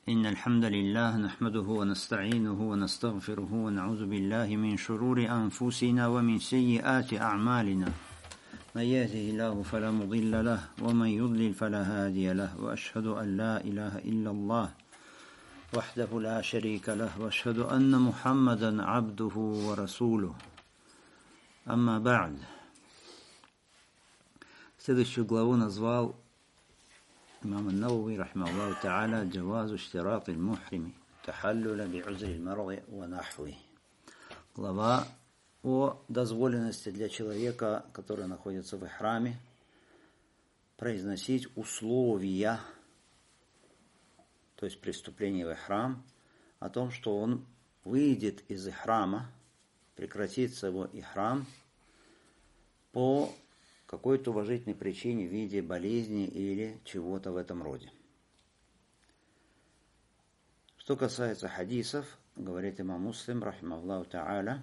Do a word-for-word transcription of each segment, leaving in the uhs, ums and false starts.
إن الحمد لله نحمده ونستعينه ونستغفره ونعوذ بالله من شرور أنفسنا ومن سيئات أعمالنا من يهده الله فلا مضل له ومن يضلل فلا هادي له وأشهد أن لا إله إلا الله وحده لا شريك له وأشهد أن محمدا عبده ورسوله أما بعد. Следующую главу назвал имам ан-Навави рахимахуллаху та'аля джавазу иштират аль-мухрими тахаллуля би'узри аль-марди ва нахви. Глава о дозволенности для человека, который находится в ихраме, произносить условия, то есть преступление в ихрам, о том, что он выйдет из ихрама, прекратится его ихрам по какой-то уважительной причине в виде болезни или чего-то в этом роде. Что касается хадисов, говорит имам Муслим, рахимахуллаху та'аля,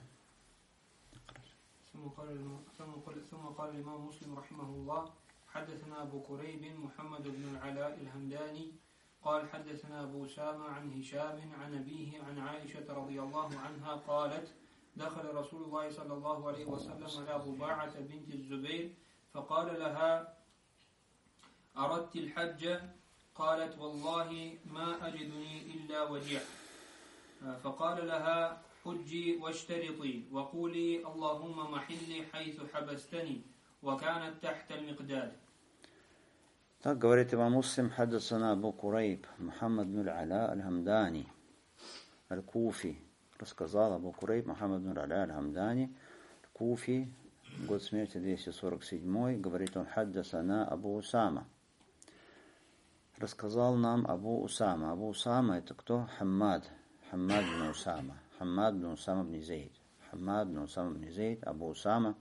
ثم قال الإمام مسلم رحمه الله حدثنا أبو كريب محمد بن العلاء الهمداني قال حدثنا أبو أسامة عن هشام عن أبيه عن عائشة رضي الله عنها قالت دخل رسول الله صلى الله عليه وسلم على ضباعة بنت الزبير فقال لها أردت الحج قالت والله ما أجدني إلا وجع فقال لها حجي واشترطي وقولي اللهم محلي حيث حبستني وكانت تحت المقداد. Так говорит имам Муслим, حدثنا أبو كريب محمد بن العلاء الهمداني الكوفي. Рассказал Абу Курейб Мухаммад бин Аля аль-Хамдани, Куфи, год смерти двести сорок семь, говорит он, хаддасана Абу Усама. Рассказал нам Абу Усама. Абу Усама это кто? Хаммад. Хаммад бин Усама. Хаммад бин Усама бин Зейд. Хаммад бин Усама бин Зейд. Абу Усама.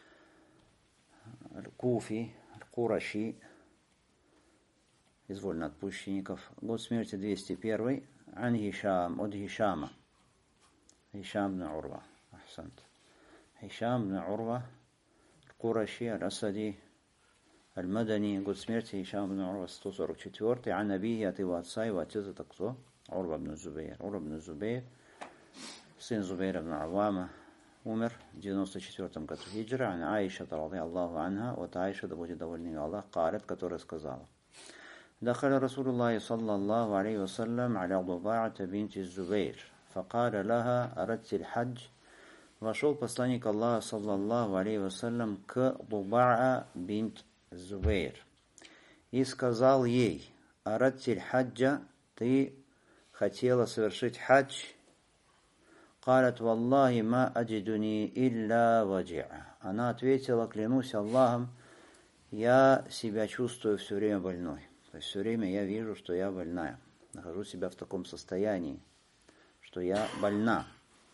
Куфи, Кураши, из вольноотпущенников. Год смерти двести один. Ан Хишам, от Хишама. Хишам бин Урва. Ахсант. Хишам бин Урва. Кураши, Аль-Асади, Аль-Мадани, год смерти Хишам бин Урва сто сорок четыре. Ан Абихи, от его отца, его отец это кто? Урва бин Зубейр. Урва бин Зубейр, сын Зубейра бин Авама, умер в девяносто четвёртом году хиджра. Ан Аиша, ради Аллаху анха, от Аиша, да будет довольный Аллах, Карет, которая сказала: دخل رسول الله صلى الله عليه وسلم على ضباعة بنت الزبير فقال لها أردت الحج. Вошел посланник Аллаха, саллаллаху алейхи вассалям, к Дуба'a бинт Зубейр и сказал ей: «Арадтиль хаджа, ты хотела совершить хадж?» «Калят валлахи ма аджидуни илля ваджи'а». Она ответила: «Клянусь Аллахом, я себя чувствую все время больной». То есть все время я вижу, что я больная. Нахожу себя в таком состоянии, что я больна.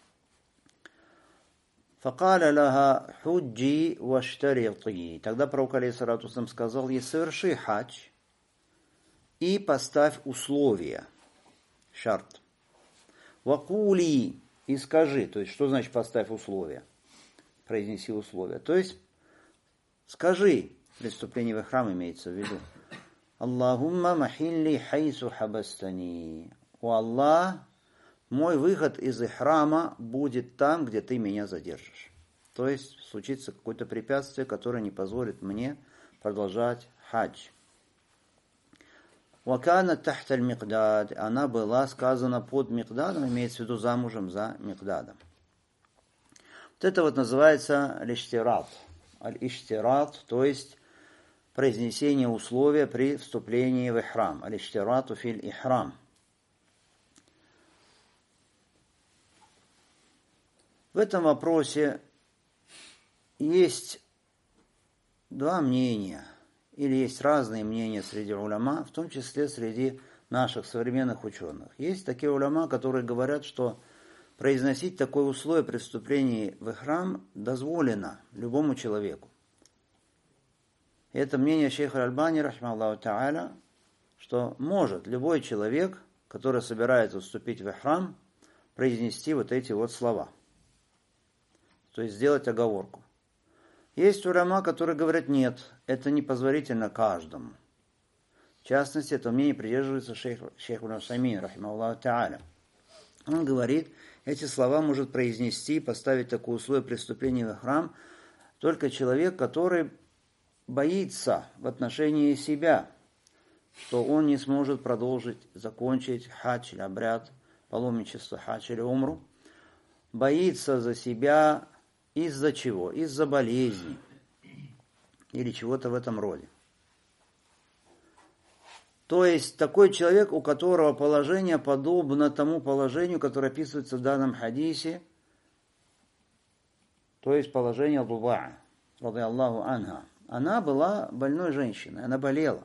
فقال لها حجي واشترطي. Тогда пророк алейхиссалату вассалям сказал ей: соверши хадж и поставь условия, шарт. Вакули, и скажи, то есть что значит поставь условия? Произнеси условия. То есть скажи, преступление в ихрам имеется в виду. Аллахумма махилли хайсу хабастани. О Аллах, мой выход из ихрама будет там, где ты меня задержишь. То есть случится какое-то препятствие, которое не позволит мне продолжать хадж. Вакана тахт аль-микдад. Она была сказана под микдадом, имеется в виду замужем за микдадом. Вот это вот называется аль-иштират. Аль-иштират, то есть произнесение условия при вступлении в ихрам. Аль-иштирату филь ихрам. В этом вопросе есть два мнения, или есть разные мнения среди уляма, в том числе среди наших современных ученых. Есть такие уляма, которые говорят, что произносить такое условие при вступлении в ихрам дозволено любому человеку. И это мнение шейха Аль-Альбани, рахимахуллаху та'аля, что может любой человек, который собирается вступить в ихрам, произнести вот эти вот слова. То есть сделать оговорку. Есть уляма, которые говорят: нет, это не позволительно каждому. В частности, это мнение придерживается шейх, шейх ибн Усаймин, рахимахуллаху та'аля. Он говорит, эти слова может произнести, поставить такое условие преступления в храм только человек, который боится в отношении себя, что он не сможет продолжить, закончить хадж или обряд, паломничество, хадж или умру, боится за себя из-за чего? Из-за болезни или чего-то в этом роде. То есть такой человек, у которого положение подобно тому положению, которое описывается в данном хадисе, то есть положение Дубаа, ради Аллаху анха. Она была больной женщиной, она болела.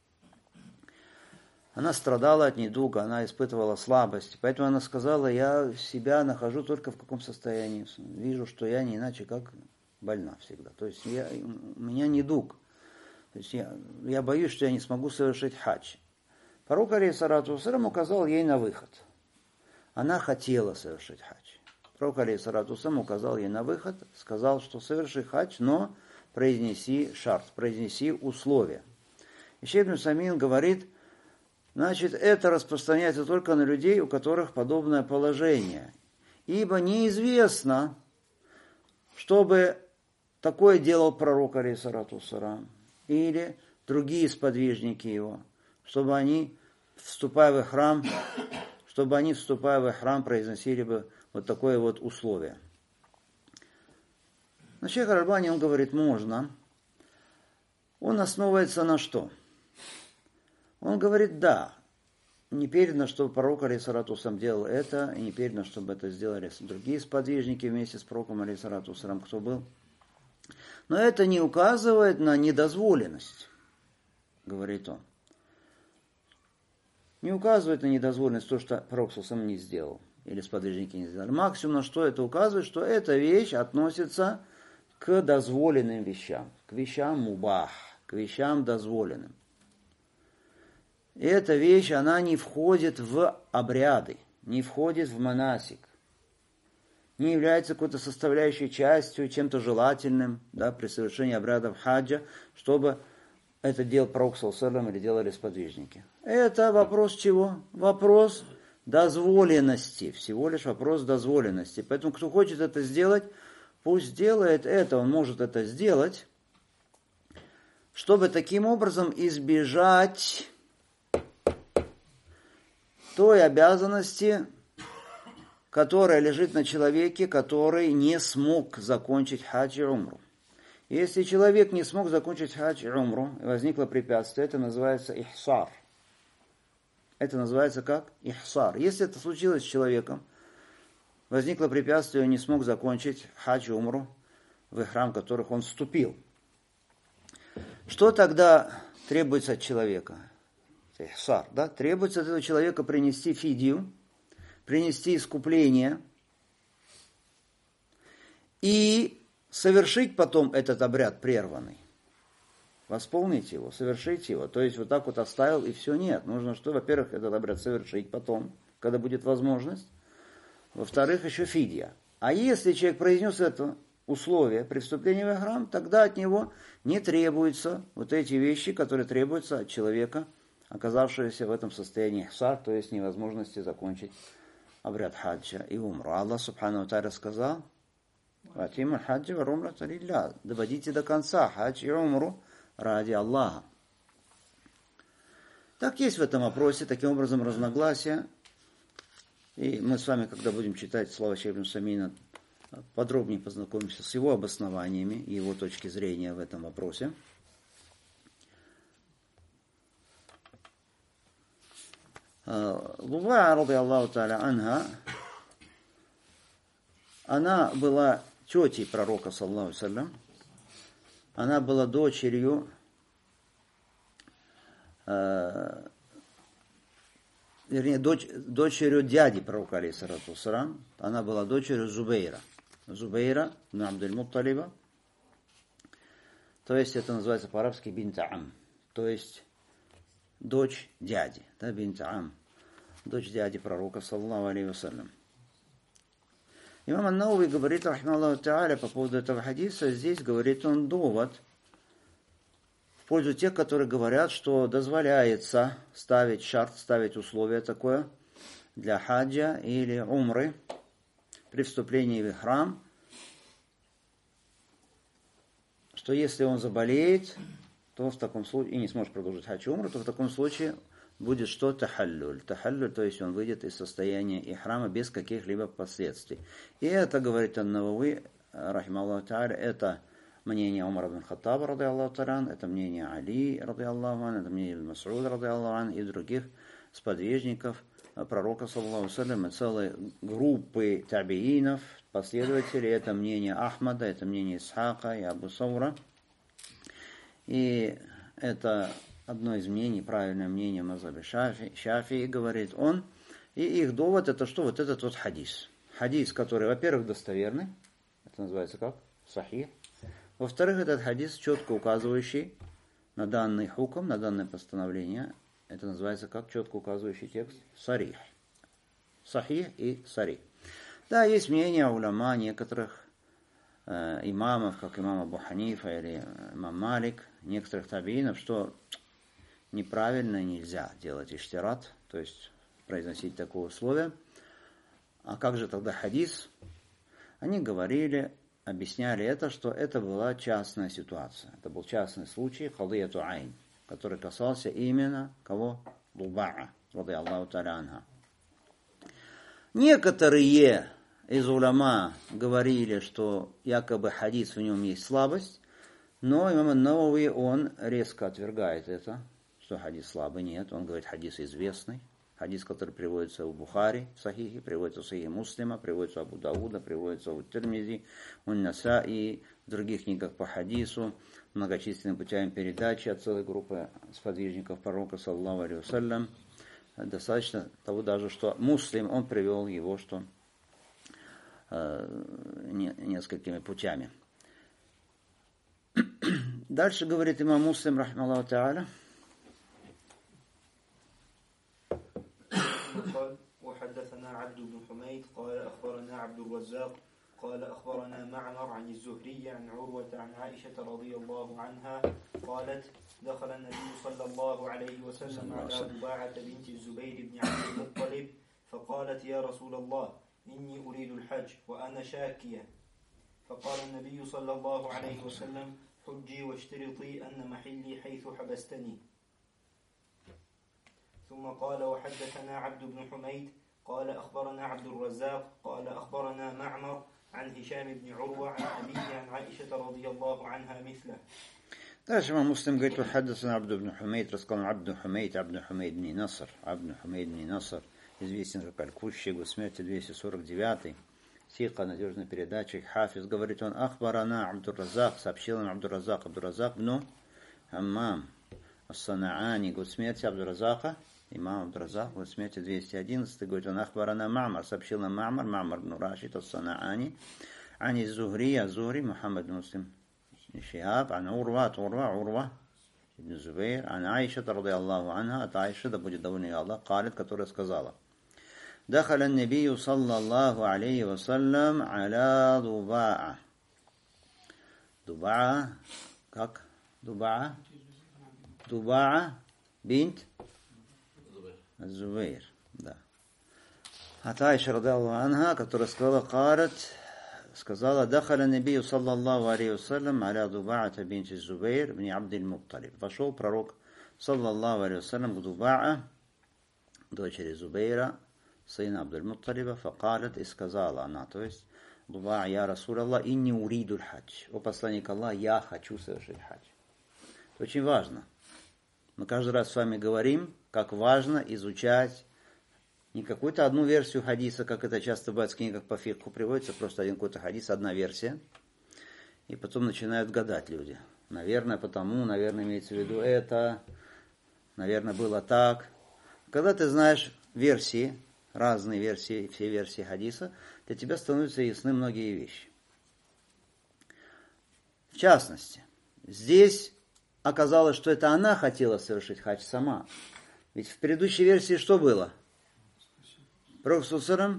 Она страдала от недуга, она испытывала слабость. Поэтому она сказала, я себя нахожу только в каком состоянии. Вижу, что я не иначе как больна всегда. То есть я, у меня недуг. То есть я, я боюсь, что я не смогу совершить хадж. Пророк алейхиссалату вассалям указал ей на выход. Она хотела совершить хадж. Пророк алейхиссалату вассалям указал ей на выход, сказал, что соверши хадж, но произнеси шарт, произнеси условия. И шейх ибн Усаймин говорит, значит, это распространяется только на людей, у которых подобное положение. Ибо неизвестно, чтобы такое делал пророк алейхиссалату вассалям или другие сподвижники его, чтобы они, вступая в храм, чтобы они, вступая в храм, произносили бы вот такое вот условие. Но шейх аль-Альбани, он говорит, можно. Он основывается на что? Он говорит, да, не передано, чтобы пророк алейхиссалату вассалям делал это, и не передано, чтобы это сделали другие сподвижники вместе с пророком алейхиссалату вассалям, кто был. Но это не указывает на недозволенность, говорит он. Не указывает на недозволенность то, что пророк сам не сделал, или сподвижники не сделали. Максимум, на что это указывает, что эта вещь относится к дозволенным вещам, к вещам мубах, к вещам дозволенным. И эта вещь, она не входит в обряды, не входит в монасик, не является какой-то составляющей частью, чем-то желательным, да, при совершении обрядов хаджа, чтобы это делал пророк саллаллаху или делали сподвижники. Это вопрос чего? Вопрос дозволенности, всего лишь вопрос дозволенности. Поэтому, кто хочет это сделать, пусть делает это, он может это сделать, чтобы таким образом избежать той обязанности, которая лежит на человеке, который не смог закончить хадж и умру. Если человек не смог закончить хадж и умру, и возникло препятствие, это называется ихсар. Это называется как? Ихсар. Если это случилось с человеком, возникло препятствие, он не смог закончить хадж и умру в храм, в которых он вступил. Что тогда требуется от человека? Ихсар, да? Требуется от этого человека принести фидию, принести искупление и совершить потом этот обряд прерванный. Восполнить его, совершить его. То есть вот так вот оставил и все. Нет. Нужно что? Во-первых, этот обряд совершить потом, когда будет возможность. Во-вторых, еще фидия. А если человек произнес это условие при вступлении в храм, тогда от него не требуются вот эти вещи, которые требуются от человека, оказавшегося в этом состоянии ихсар, то есть невозможности закончить обряд хаджа и умру. Аллах субхану ва тааля сказал, «Ватиму хаджа ва умрата лилля». Доводите до конца хадж и умру ради Аллаха. Так есть в этом вопросе, таким образом, разногласия. И мы с вами, когда будем читать слова шейха ибн Усаймина, подробнее познакомимся с его обоснованиями и его точки зрения в этом вопросе. Лубаа, ради Аллаху тааля анха, она была тетей пророка, саллаллаху алейхи ва саллям. Она была дочерью, э, вернее, дочь, дочерью дяди пророка, алейхиссалату вассалам. Она была дочерью Зубейра. Зубейра, ибн Абдуль-Мутталиба. То есть это называется по-арабски бинт ам. То есть дочь дяди. Да, бинт ам. Дочь дяди пророка, саллаллаху алейхи ва саллям. Имам ан-Навави говорит, рахимахуллаху тааля, по поводу этого хадиса, здесь говорит он довод, пользу тех, которые говорят, что дозволяется ставить шарт, ставить условие такое для хаджа или умры при вступлении в ихрам, что если он заболеет, то в таком случае, и не сможет продолжить хадж и умру, то в таком случае будет что? Тахаллюль. Тахаллюль, то есть он выйдет из состояния ихрама без каких-либо последствий. И это, говорит ан-Навави, рахималлаху та'аля, это мнение Умара ибн Хаттаба, ради Аллаху та'аля, это мнение Али, ради Аллаху ан, это мнение Ибн Мас'уда, ради Аллаху ан, и других сподвижников пророка, саллаллаху алейхи ва саллям, и целой группы табиинов, последователей. Это мнение Ахмада, это мнение Исхака и Абу Саура. И это одно из мнений, правильное мнение мазхаба Шафи, Шафии, говорит он. И их довод это что? Вот этот вот хадис. Хадис, который, во-первых, достоверный. Это называется как? Сахих. Во-вторых, этот хадис, четко указывающий на данный хукм, на данное постановление. Это называется как? Четко указывающий текст. Сарих. Сахих и сарих. Да, есть мнение уляма некоторых э, имамов, как имам Абу Ханифа или имам Малик, некоторых табиинов, что неправильно, нельзя делать иштират, то есть произносить такое условие. А как же тогда хадис? Они говорили, объясняли это, что это была частная ситуация. Это был частный случай, кадияту айн, который касался именно кого? Дуба'a, ради Аллаху та'аля анха. Некоторые из уляма говорили, что якобы хадис, в нем есть слабость, но имам ан-Навави, он резко отвергает это, что хадис слабый. Нет, он говорит, хадис известный. Хадис, который приводится у Бухари в Сахихе, приводится в Сахихе Муслима, приводится у Абу Дауда, приводится у Тирмизи, у Насаи, в других книгах по хадису, многочисленными путями передачи от целой группы сподвижников пророка, саллаллаху алейхи ва саллям. Достаточно того даже, что Муслим, он привел его, что э, не, несколькими путями. Дальше говорит имам Муслим, рахмаллаху та'аля. وحدثنا عبد بن حميد قال أخبرنا عبد الرزاق قال أخبرنا معمر عن الزهري عن عروة عن عائشة رضي الله عنها قالت دخل النبي صلى الله عليه وسلم على ضباعة بنت الزبير بن عبد المطلب فقالت يا رسول الله إني أريد الحج وأنا شاكية فقال النبي صلى الله عليه وسلم حجي واشترطي أن محلي حيث حبستني ثم قال وحدثنا عبد بن حميد قال أخبرنا عبد الرزاق قال أخبرنا معمر عن هشام بن عروة عن أبيه عن عائشة رضي الله عنها مثله. Дальше имам Муслим говорит, وحدثنا عبد بن حميد, рассказал عبد بن حميد, عبد بن حميد بن نصر, عبد بن حميد بن نصر, известен как Аль-Кущи, год смерти двести сорок девятый, сиха, надежный передатчик, хафиз, говорит он, Ахбарана Абдур-Разак, сообщил нам Абдур-Разак, Абдур-Разак, бну Хаммам, Ас-Санаани, год смерти Абдур-Разака, имам Абдур-Разак, год смерти двести одиннадцатый, говорит он, Ахбарана Ма'мар, сообщил нам Ма'мар, Ма'мар бну Рашид, Ас-Санаани, Ани Зухри, Азури, Мухаммад Муслим, Шихаб, Ан Урва, Урва, Урва, ибн Зубейр, Ан Айша, ради Аллаху анха, от Айши, да будет довольна Аллах, Калит, которая сказала, دخل النبي صلى الله عليه وسلم على ضباعة. ضباعة как? ضباعة ضباعة بنت الزبير. Да. От Айши ради Аллаху анха, которая сказала, قالت, сказала, دخل النبي صلى الله عليه وسلم على ضباعة بنت الزبير بن عبد المطلب. Вошел пророк, саллаллаху алейхи вассалям, к Дуба'a, дочери Зубейра, сына Абдуль-Мутталиба, факалет, и сказала она, то есть, Дуба'a, я Расул Аллах, инни уридуль хадж. О посланник Аллаха, я хочу совершить хадж. Это очень важно. Мы каждый раз с вами говорим, как важно изучать не какую-то одну версию хадиса, как это часто бывает в книгах по фикху приводится, просто один какой-то хадис, одна версия, и потом начинают гадать люди. Наверное, потому, наверное, имеется в виду это, наверное, было так. Когда ты знаешь версии, разные версии, все версии хадиса, для тебя становятся ясны многие вещи. В частности, здесь оказалось, что это она хотела совершить хадж сама. Ведь в предыдущей версии что было? Пророк ﷺ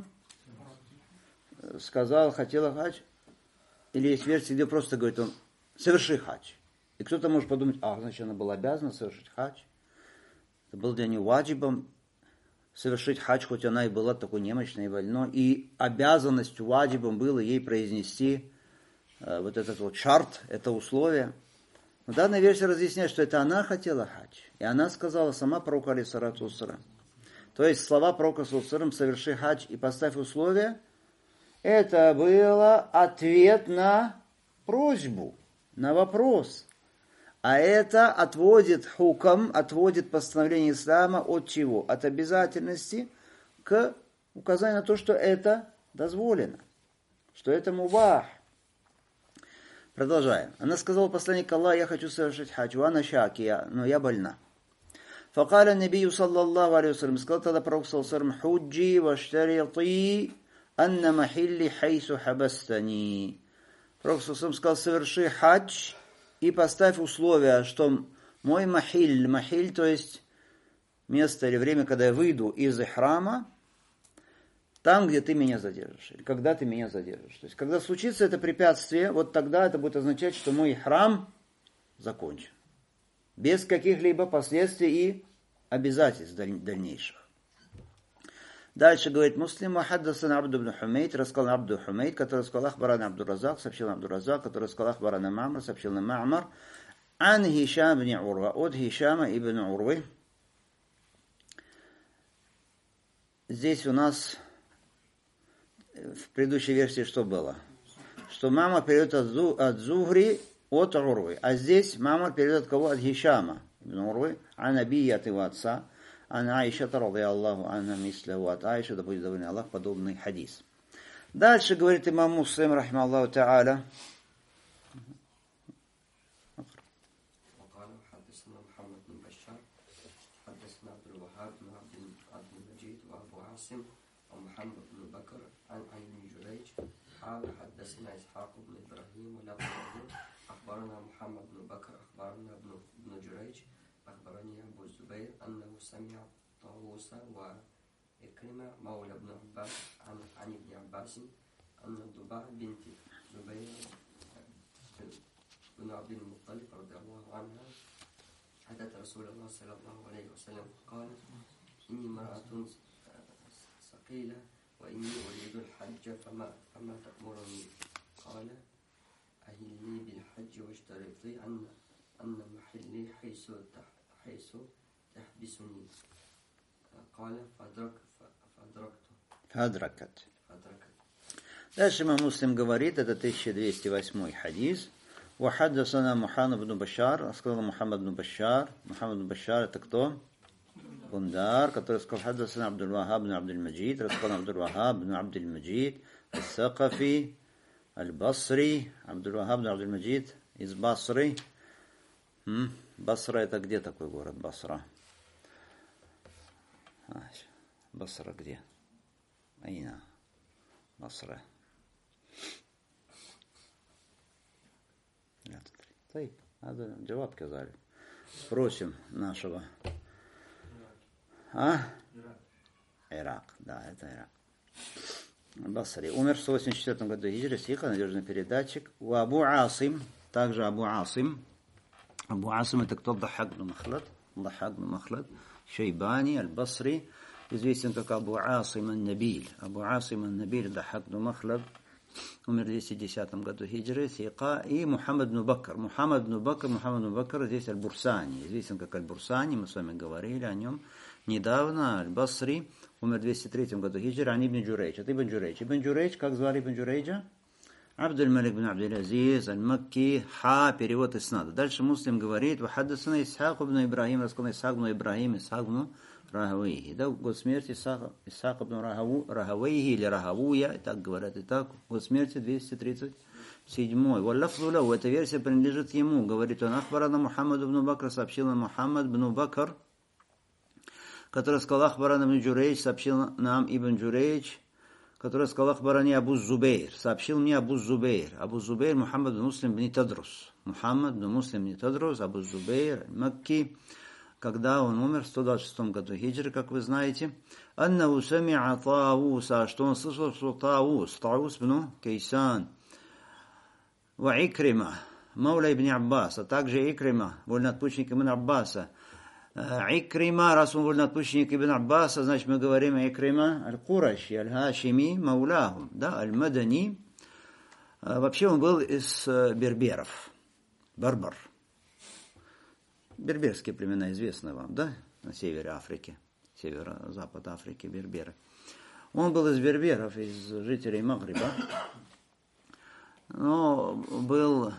сказал, хотела хадж, или есть версия, где просто говорит он, соверши хадж. И кто-то может подумать, а, значит, она была обязана совершить хадж. Это был для нее ваджибом совершить хадж, хоть она и была такой немощной и больной. И обязанностью, ваджибом было ей произнести э, вот этот вот шарт, это условие. Но данная версия разъясняет, что это она хотела хадж. И она сказала сама пророку алейхиссалату вассалам. То есть слова пророка саллаллаху соверши хадж и поставь условия, это было ответ на просьбу, на вопрос. А это отводит хукам, отводит постановление ислама от чего? От обязательности к указанию на то, что это дозволено, что это мубах. Продолжаем. Она сказала посланнику Аллаха, я хочу совершить хадж, вана шакия, но я больна. Факаля набию саллаллаху алейхи вассалям, сказал тогда пророк саллаллаху алейхи вассалям, худжи ваштарити анна махилли хайсу хабастани. Пророк саллаллаху алейхи вассалям сказал, соверши хадж и поставь условия, что мой махиль, махиль, то есть место или время, когда я выйду из ихрама, там, где ты меня задержишь, или когда ты меня задержишь. То есть, когда случится это препятствие, вот тогда это будет означать, что мой ихрам закончен. Без каких-либо последствий и обязательств дальнейших. Дальше говорит Муслим, хаддасана Абду ибн Хумейд, рассказал Абду Хумейд, который сказал Ахбаран Абдур-Разак, сообщил Абдур-Разак, который сказал Ахбаран Ма'мар, сообщил нам Ма'мар, ан Хишам ибн Урва, от Хишама ибн Урвы. Здесь у нас в предыдущей версии что было? Что мама передает от Зухри, от Урвы. А здесь мама передает от кого? От Хишама ибн Урвы, а Набия от его отца. Ан Аиша, ради Аллаху, анна мисляху, от Аиша, да будет доволен Аллах, подобный хадис. Дальше говорит имам Муслим, рахима Аллаху та'аля. حدثنا إسحاق بن إبراهيم ولفظه أخبرنا محمد بن بكر أخبرنا ابن جريج أخبرني أبو الزبير أنه سمع طاووس وإكرمة مولى ابن عباس عن عن ابن عباس أن الضباع بنت زبير بن عبد المطلب رضي الله عنها أتت رسول الله صلى الله عليه وسلم قال إني امرأة ثقيلة وإني أريد الحج فما فما تأمرني؟ قال أهلي بالحج واشترطي أن أن محلي حيث حيث تحبسني. قال فأدرك فأدركت. فأدركت. فأدركت. Дальше имам Муслим говорит, это тысяча двести восьмой хадис. وحدثنا محمد بن بشار, сказал Мухаммад бн Башар. Мухаммад бн Башар это кто? Бундар, который сказал حدثنا عبد الوهاب بن عبد المجيد, рассказал عبد الوهاب بن عبد المجيد الثقفي البصري. عبد الوهاب بن عبد المجيد из Басры. Басра это где такой город? Басра. А, Басра где? Айна. Басра. طيب هذا جواب كذلك. Спросим нашего. А? Ирак. Да, это Ирак. Басри. Умер в сто восемьдесят четвёртом году хиджры, сиха, надежный передатчик. У Абу Асим, также Абу Асим. Абу Асим это кто? Дахак бн Махлад. Дахак бн Махлад. Шейбани, Аль-Басри. Известен как Абу Асим ан-Набиль. Абу Асим ан-Набиль, Дахак бн Махлад. Умер в двести десятом году хиджры, сиха. И Мухаммад бн Бакр. Мухаммад бн Бакр, Мухаммад бн Бакр, здесь Аль-Бурсани. Известен как Аль-Бурсани, мы с вами говорили о нем недавно. Аль-Басри. Умер в двести третьем году хиджры, ан Ибн Джурейдж. Это Ибн Джурейдж. Ибн Джурейдж, как звали Ибн Джурейджа? Абдуль-Малик бн Абдул-Азиз, Аль-Макки, Ха, перевод Иснада. Дальше Муслим говорит, вахаддасана Исхак ибн Ибрахим, рассказал Исхак ибн Ибрахим, Исхак ибн Рахавейхи. Да, год смерти Исхак ибн Рахавейхи или Рахавуя, и так говорят, и так, год смерти двести тридцать седьмой. Валлафзу лаху, эта версия принадлежит ему. Говорит он, ахбарана Мухаммад ибн Бакр, сообщил нам Мухаммад ибн Бакр, который сказал Ахбаран ибн Джурейдж, сообщил нам Ибн Джурейдж, который сказал Ахбарани Абу Зубейр, сообщил мне Абу Зубейр. Абу Зубейр Мухаммад бн Муслим бн Тадрус. Мухаммад бн Муслим бн Тадрус, Абу Зубейр, Макки, когда он умер в сто двадцать шестом году хиджры, как вы знаете. Аннаху сами'а Таавуса, что он слышал, что Таавус, Таавус бн Кейсан, ва Икрима, Мауля ибн Аббас, а также Икрима, вольноотпущенник ибн Аббаса. Икрима, раз он вольноотпущенник ибн Аббаса, значит мы говорим Икрима аль-Кураши, аль-Хашими, Маулахум, да, аль-Мадани. Вообще он был из берберов, барбар. Берберские племена известны вам, да, на севере Африки, северо-запад Африки, берберы. Он был из берберов, из жителей Магриба, но был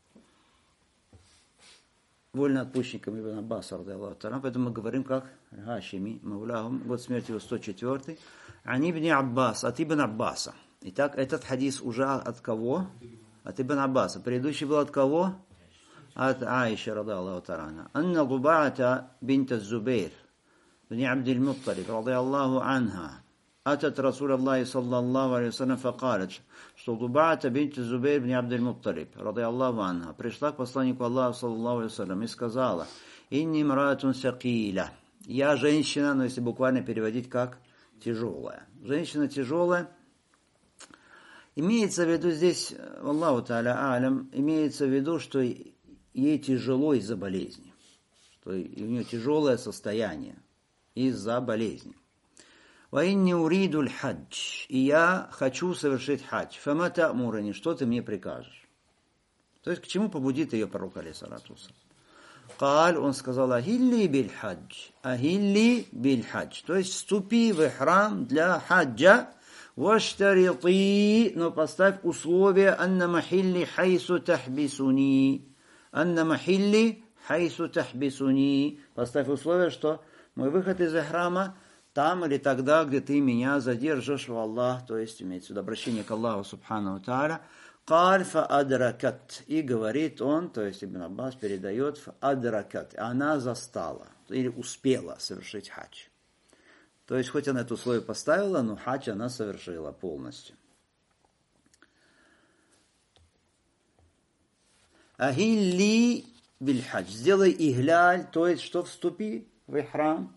вольноотпущенником ибн Аббаса, поэтому мы говорим как Хашими, Мауляхум, год смерти его сто четвёртый, ан ибн Аббас, от ибн Аббаса. Итак, этот хадис уже от кого? От ибн Аббаса. Предыдущий был от кого? От Аиши, ради Аллаху та'аля. Анна Дуба'ата бинта Зубейр, бни Абдиль Мутталиб, ради Аллаху анха. أتت رسول الله صلى الله عليه وسلم فقالت, что Дуба'ата бинт Зубейр бни Абдиль Мутталиб, ради Аллаху анха, пришла к посланнику Аллаха саллаллаху алейхи вассалям и сказала: «Инни мраатун сакиля». Я женщина, но если буквально переводить как тяжелая. Женщина тяжелая. Имеется в виду здесь, Аллаху та'аля алям, имеется в виду, что ей тяжело из-за болезни. Что у нее тяжелое состояние из-за болезни. وَإِنِّي أُرِيدُ الْحَجِّ. И я хочу совершить хадж. فَمَا تَأْمُرَنِي. Что ты мне прикажешь? То есть, к чему побудит ее пророк, алейхиссалату вассалям? قال, он сказал: «Ахилли биль хадж». «Ахилли биль хадж». То есть, вступи в ихрам для хаджа. «Ваштарити». Но поставь условие: «Анна махилли хайсу тахбисуни». «Анна махилли хайсу тахбисуни». Поставь условие, что мой выход из ихрама там или тогда, где ты меня задержишь, в Аллах, то есть имеется в виду обращение к Аллаху субхану тааля. Каль фа адракат. И говорит он, то есть Ибн Аббас передает, фа адракат. Она застала или успела совершить хадж. То есть хоть она это условие поставила, но хадж она совершила полностью. Ахилли биль хадж. Сделай игляль, то есть что, вступи в ихрам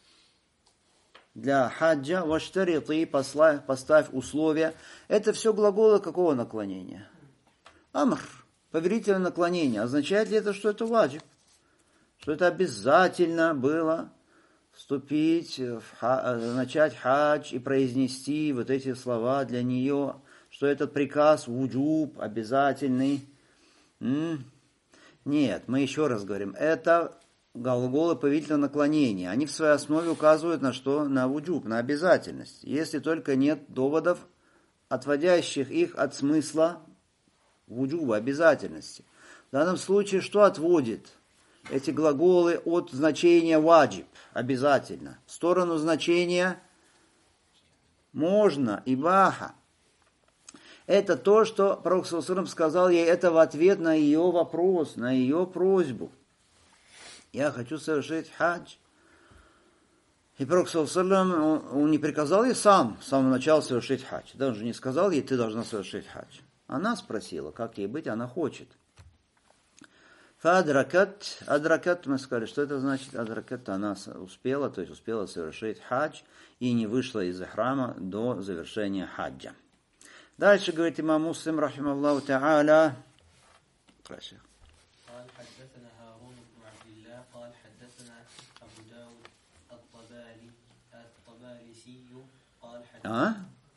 для хаджа, ваштарити, поставь условия. Это все глаголы какого наклонения? Амр, повелительное наклонение. Означает ли это, что это ваджиб? Что это обязательно было вступить, в ха, начать хадж и произнести вот эти слова для нее, что этот приказ вуджуб, обязательный? М? Нет, мы еще раз говорим, это глаголы повелительного наклонения. Они в своей основе указывают на что? На вуджуб, на обязательность. Если только нет доводов, отводящих их от смысла вуджуба, обязательности. В данном случае что отводит эти глаголы от значения ваджиб, обязательно, в сторону значения можно, ибаха? Это то, что пророк саллаллаху алейхи ва саллям сказал ей, это в ответ на ее вопрос, на ее просьбу. Я хочу совершить хадж. И пророк саллаллаху алейхи ва саллям, он, он не приказал ей сам с самого начала совершить хадж. Да, он же не сказал ей, ты должна совершить хадж. Она спросила, как ей быть, она хочет. Фадракат, адракат, мы сказали, что это значит? Адракат, она успела, то есть успела совершить хадж и не вышла из ихрама до завершения хаджа. Дальше говорит имам Муслим, рахимахуллаху та'аля. Красиво. А?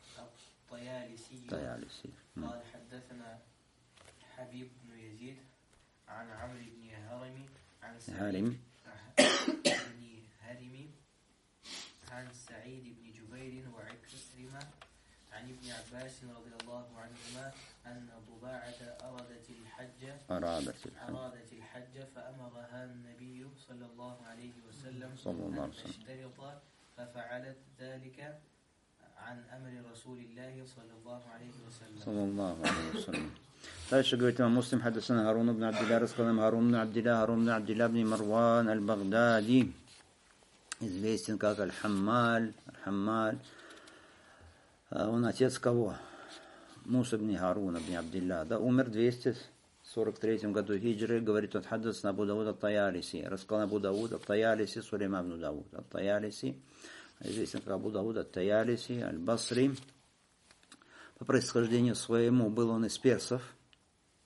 الطيالسي قال حدثنا حبيب بن يزيد عن عمرو بن هرمي عن هرم بن هرمي عن سعيد بن جبير وعكرمة عن ابن عباس رضي الله عنهما أن ضباعة أرادت الحج أرادت الحج أرادت الحج فأمرها النبي صلى الله عليه وسلم أن تشترط ففعلت ذلك عن أمر رسول الله صلى الله عليه وسلم صلى الله عليه وسلم. دальше говорит имам Муслим, حدثنا هارون بن عبد الله, рассказал нам Харун бн Абдилля, Харун бн Абдилля бн Марван аль-Багдади, известен как Аль-Хаммаль, Аль-Хаммаль. Он отец кого? Муса бн Харуна бн Абдилля, да, умер в двести сорок третьем году хиджры, говорит он, حدثنا Абу Дауд ат-Таялиси, рассказал Абу Дауд ат-Таялиси, Сулейман бн Дауд ат-Таялиси, известен как Абу Дауд ат-Таялиси, Аль-Басри. По происхождению своему был он из персов,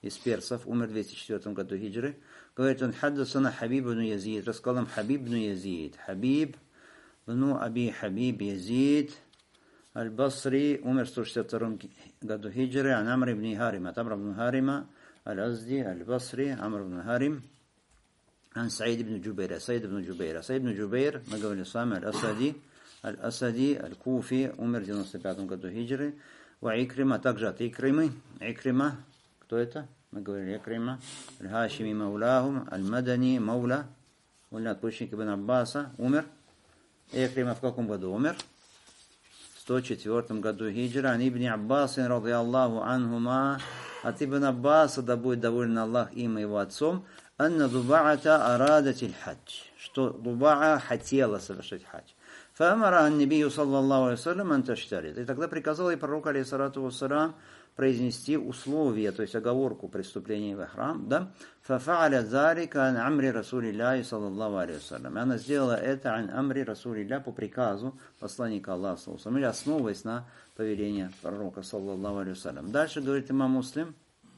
из персов, умер в двести четвёртом году хиджры. Говорит он, хаддасана Хабиб ибн Язид, рассказал нам Хабиб ибн Язид. Хабиб ибн Аби Хабиб Язид аль-Басри, умер в сто шестьдесят втором году хиджры, ан Амр ибн Харима, от Амр ибн Харима, аль-Азди, аль-Басри, Амр ибн Харим, ан Саид ибн Джубейра, Саид ибн Джубейра. Саид ибн Джубейр, мы говорили с вами, аль-Асади, аль-Асади, аль-Куфи, умер в девяносто пятом году хиджры. Ва Икрима, также от Икримы. Икрима, кто это? Мы говорили Икрима. Аль-Хашими Мауляхум, Аль-Мадани, Маула, вольноотпущенник Ибн Аббаса, умер. Икрима в каком году умер? В сто четвёртом году хиджра. Ан Ибн Аббас, ради Аллаху анхума, от Ибн Аббаса, да будет доволен Аллах им и его отцом, анна Дуба'ата арадатиль хадж, что Дуба'a хотела совершить хадж. فأمر النبي صلى الله عليه وسلم أن تشترط. И тогда приказал и пророк, алейхиссалату вассалям, произнести условия, то есть оговорку преступления в храм, да? ففعل ذلك عن أمر رسول الله صلى الله عليه وسلم. Она сделала это عن أمر رسول الله по приказу посланника Аллаха, саллаллаху алейхи ва саллям, или основываясь на повеление пророка, саллаллаху алейхи ва саллям. Дальше говорит имам Муслим.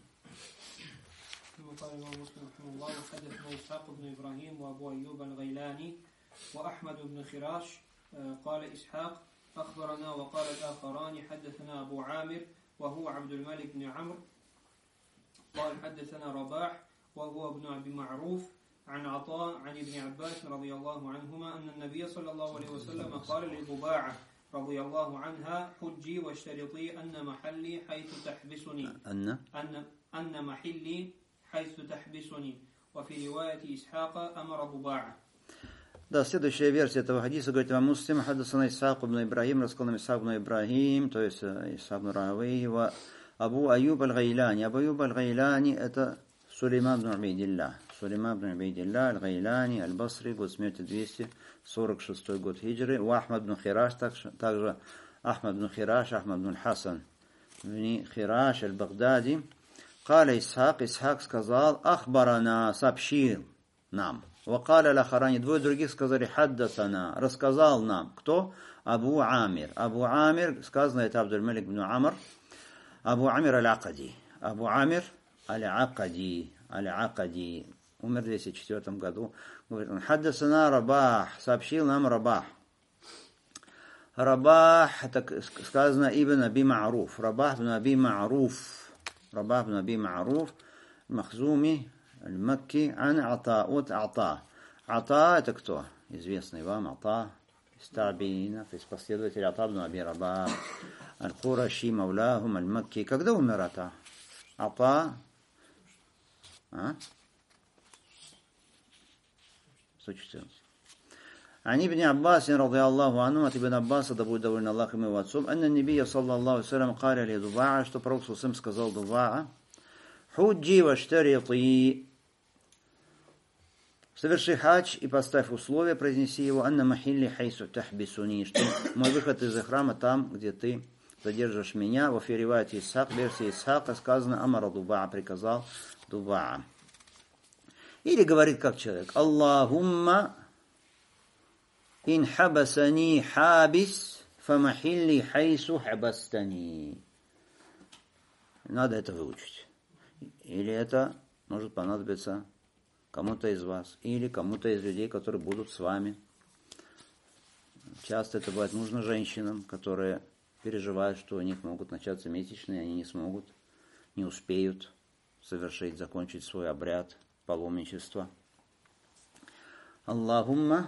وأحمد بن خراش قال إسحاق أخبرنا وقال الآخران حدثنا أبو عامر وهو عبد الملك بن عمرو قال حدثنا رباح وهو ابن أبي معروف عن عطاء عن ابن عباس رضي الله عنهما أن النبي صلى الله عليه وسلم قال لضباعة رضي الله عنها حجي واشترطي أن محلي حيث تحبسني أن أن أن محلي حيث تحبسني وفي رواية إسحاق أمر ضباعة. Да, следующая версия этого хадиса говорит вам Муслим, хаддасана Исхак ибн Ибрахим, рассказал нам Исхак ибн Ибрахим, то есть Исхак ибн Рахавейхи, Абу Аюб аль-Гайляни. Абу Аюб аль-Гайляни это Сулейман ибн Убейдилля. Сулейман ибн Убейдилля аль-Гайляни, аль-Басри, год смерти двести сорок шестой год хиджры. У Ахмад ибн Хираш, также Ахмад ибн Хираш, Ахмад ибн Хасан ибн Хираш аль-Багдади. Каля Исхак, Исхак сказал, Ахбарана, сообщил нам. Вакаля лахарани, двое других сказали, хаддасана, рассказал нам. Кто? Абу Амир. Абу Амир, сказано, это Абдуль-Малик ибн Амр. Абу Амир аль-Акади. Абу Амир аль-Акади. Аль-Акади. Умер в двести четвёртом году. Говорит он, хаддасана Рабах, сообщил нам Рабах. Рабах, так сказано, ибн Аби Ма'руф. Рабах ибн Аби Ма'руф. Рабах ибн Аби Ма'руф. Махзуми. Аль-Макки ан Ата, от Ата. Ата это кто? Известный вам Ата, из табиинов, из последователей Ата ибн Аби Рабах, Аль-Кураши, Мауляхум, Аль-Макки. Когда умер Ата? Ата? А? сто четырнадцать. عن ابن عباس رضي الله عنه, от Ибн Аббаса, да будет доволен Аллах им его отцом, أن النبي صلى الله عليه وسلم قال لضباعة, что пророк сам сказал Дуба'a, худжи ваштарити, соверши хадж и поставь условия, произнеси его, анна махилли хайсу тахбисуни, что мой выход из храма там, где ты задержишь меня. Во фиривате Исхак, версии Исхака сказано, амара Дуба'a, приказал Дуба'a. Или говорит как человек, Аллахумма ин хабасани хабис фамахилли хайсу хабастани. Надо это выучить. Или это может понадобиться кому-то из вас, или кому-то из людей, которые будут с вами. Часто это бывает нужно женщинам, которые переживают, что у них могут начаться месячные, они не смогут, не успеют совершить, закончить свой обряд паломничества. Аллахумма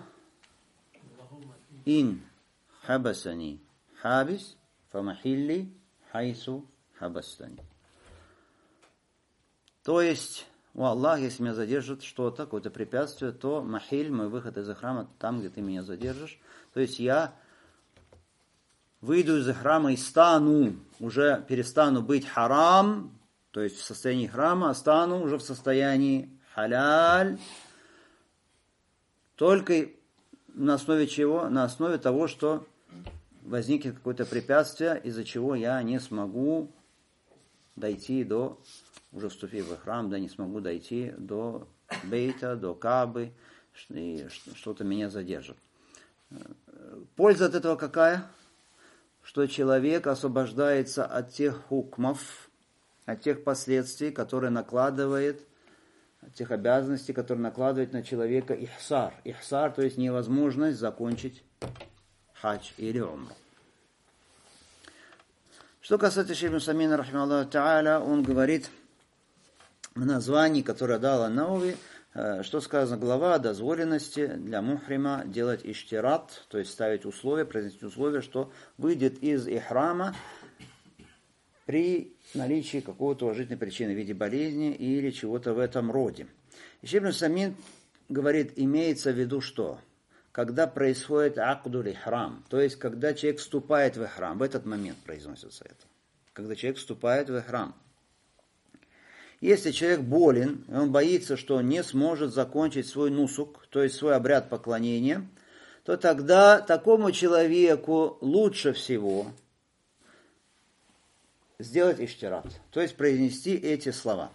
ин хабасани хабис фамахилли хайсу хабастани. То есть, у Аллаха, если меня задержит что-то, какое-то препятствие, то махиль, мой выход из храма, там, где ты меня задержишь. То есть я выйду из храма и стану, уже перестану быть харам, то есть в состоянии храма, а стану уже в состоянии халяль, только на основе чего? На основе того, что возникнет какое-то препятствие, из-за чего я не смогу дойти до, уже вступив в храм, да, не смогу дойти до бейта, до Каабы, и что-то меня задержит. Польза от этого какая? Что человек освобождается от тех хукмов, от тех последствий, которые накладывает, от тех обязанностей, которые накладывает на человека ихсар. Ихсар, то есть невозможность закончить хадж или умру. Что касается Шейх Усаймина, рахимахуллаху та'аля, он говорит в названии, которое дал Науви, что сказано, глава о дозволенности для мухрима делать иштират, то есть ставить условия, произнести условия, что выйдет из ихрама при наличии какого-то уважительной причины в виде болезни или чего-то в этом роде. И Шейх Усаймин говорит, имеется в виду что? Когда происходит акдуль ихрам, то есть когда человек вступает в ихрам, в этот момент произносится это. Когда человек вступает в ихрам. Если человек болен, и он боится, что он не сможет закончить свой нусук, то есть свой обряд поклонения, то тогда такому человеку лучше всего сделать иштират, то есть произнести эти слова.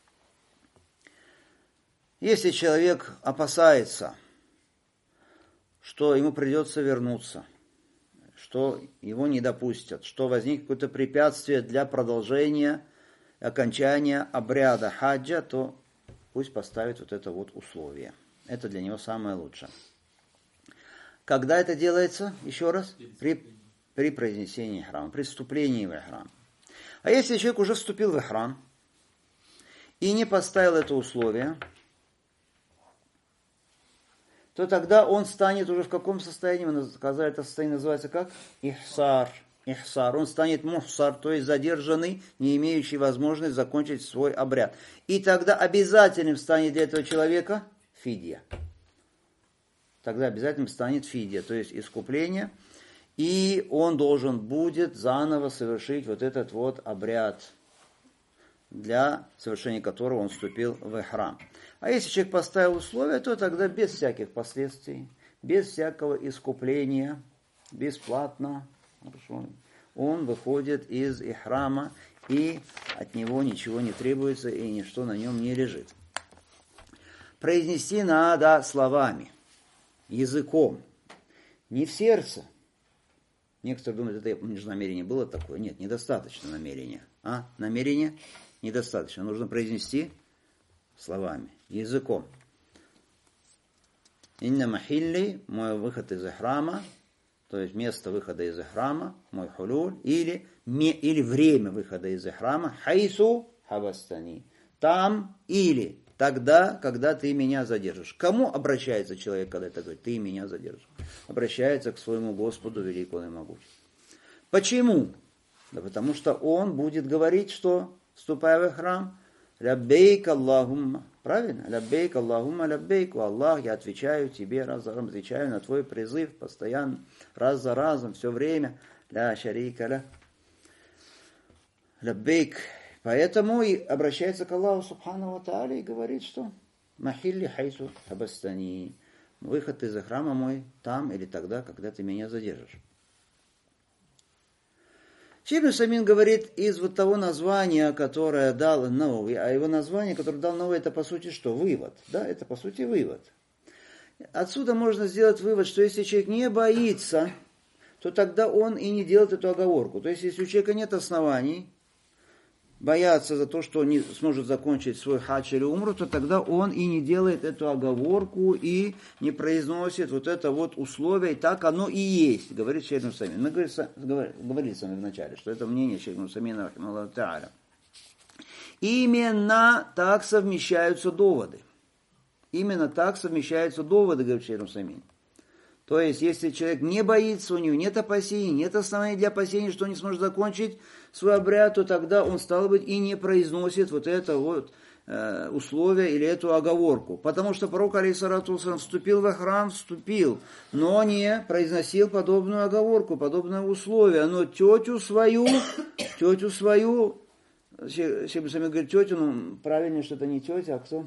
Если человек опасается, что ему придется вернуться, что его не допустят, что возникнет какое-то препятствие для продолжения, окончания обряда хаджа, то пусть поставит вот это вот условие. Это для него самое лучшее. Когда это делается? Еще раз. При, при произнесении храма, при вступлении в храм. А если человек уже вступил в храм и не поставил это условие, то тогда он станет уже в каком состоянии? Мы сказали, это состояние называется как? Ихсар. Ихсар. Он станет мухсар, то есть задержанный, не имеющий возможности закончить свой обряд. И тогда обязательным станет для этого человека фидия. Тогда обязательным станет фидия, то есть искупление. И он должен будет заново совершить вот этот вот обряд, для совершения которого он вступил в ихрам. А если человек поставил условия, то тогда без всяких последствий, без всякого искупления, бесплатно, хорошо, он выходит из ихрама, и от него ничего не требуется, и ничто на нем не лежит. Произнести надо словами, языком, не в сердце. Некоторые думают, это между намерение было такое. Нет, недостаточно намерения. А? Намерение недостаточно. Нужно произнести словами, языком. Инна махилли, мой выход из ихрама, то есть место выхода из ихрама, мой хулуль, или, или время выхода из ихрама, хайсу хабастани, там или тогда, когда ты меня задержишь. К кому обращается человек, когда это говорит? Ты меня задержишь. Обращается к своему Господу великому и могучему. Почему? Да потому что он будет говорить, что, вступая в храм, ляббейк Аллахумма. Правильно? Ляббейк Аллахумма ляббейк. Аллах, я отвечаю тебе раз за разом, отвечаю на твой призыв постоянно, раз за разом, все время. Ля шарика ля. Ляббейк. Поэтому и обращается к Аллаху Субхану ва Тааля и говорит, что махилли хайсу хабастани. Выход из храма мой там или тогда, когда ты меня задержишь. Шейх Усаймин говорит из вот того названия, которое дал Науви, а его название, которое дал Науви, это по сути что? Вывод. Да, это по сути вывод. Отсюда можно сделать вывод, что если человек не боится, то тогда он и не делает эту оговорку. То есть, если у человека нет оснований бояться за то, что он не сможет закончить свой хадж или умру, то тогда он и не делает эту оговорку и не произносит вот это вот условие, и так оно и есть, говорит Шейх Усаймин. Мы говорили с вами вначале, что это мнение Шейха Усаймина, рахимахуллаху та'аля. Именно так совмещаются доводы. Именно так совмещаются доводы, говорит Шейх Усаймин. То есть, если человек не боится, у него нет опасений, нет оснований для опасений, что он не сможет закончить свой обряд, то тогда он, стало быть, и не произносит вот это вот э, условие или эту оговорку. Потому что пророк, алейхиссалату вассалям, вступил в храм, вступил, но не произносил подобную оговорку, подобное условие. Но тетю свою, тетю свою, Шейх Усаймин говорит, тетю, ну, правильнее, что это не тетя, а кто?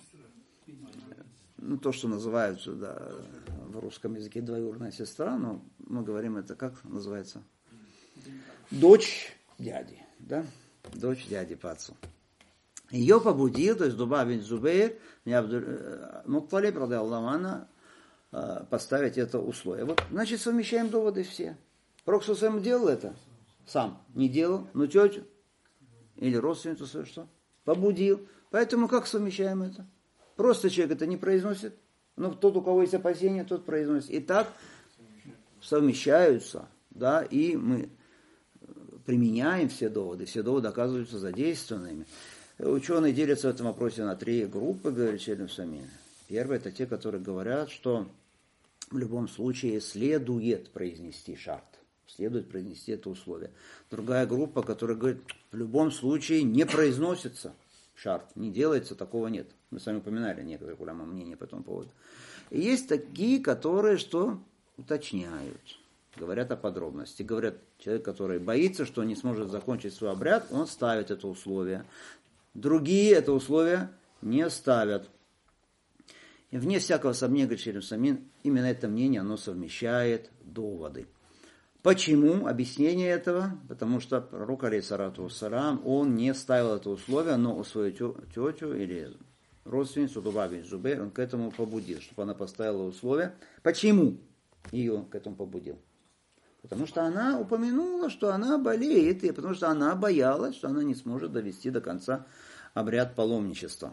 Ну, то, что называют сюда в русском языке двоюродная сестра, но мы говорим это, как называется? Дочь дяди, да? Дочь дяди по отцу. Ее побудил, то есть Дуба бин Зубейр, Мутталиб, ради Аллаха, поставить это условие. Вот, значит, совмещаем доводы все. Пророк сам делал это? Сам не делал, но тетю или родственницу свою что? Побудил. Поэтому как совмещаем это? Просто человек это не произносит, но тот, у кого есть опасения, тот произносит. И так совмещаются, да, и мы применяем все доводы, все доводы оказываются задействованными. Ученые делятся в этом вопросе на три группы, говорит Шейх Аль-Усаймин. Первое, это те, которые говорят, что в любом случае следует произнести шарт, следует произнести это условие. Другая группа, которая говорит, в любом случае не произносится шарт, не делается, такого нет. Мы с вами упоминали некоторые уляма мнения по этому поводу. И есть такие, которые что уточняют, говорят о подробности. Говорят, человек, который боится, что не сможет закончить свой обряд, он ставит это условие. Другие это условие не ставят. И вне всякого сомнения, говорит Шейх Аль-Усаймин, именно это мнение, оно совмещает доводы. Почему? Объяснение этого. Потому что пророк, алейхиссалату вассалям, он не ставил это условие, но у свою тетю или родственницу Дуба бин Зубейр он к этому побудил, чтобы она поставила условие. Почему ее к этому побудил? Потому что она упомянула, что она болеет, и потому что она боялась, что она не сможет довести до конца обряд паломничества.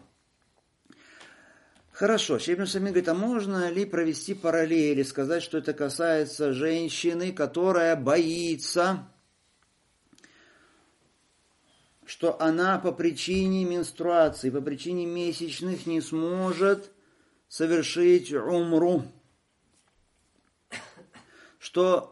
Хорошо, Шейх Аль-Усаймин говорит, а можно ли провести параллель и сказать, что это касается женщины, которая боится, что она по причине менструации, по причине месячных не сможет совершить умру, что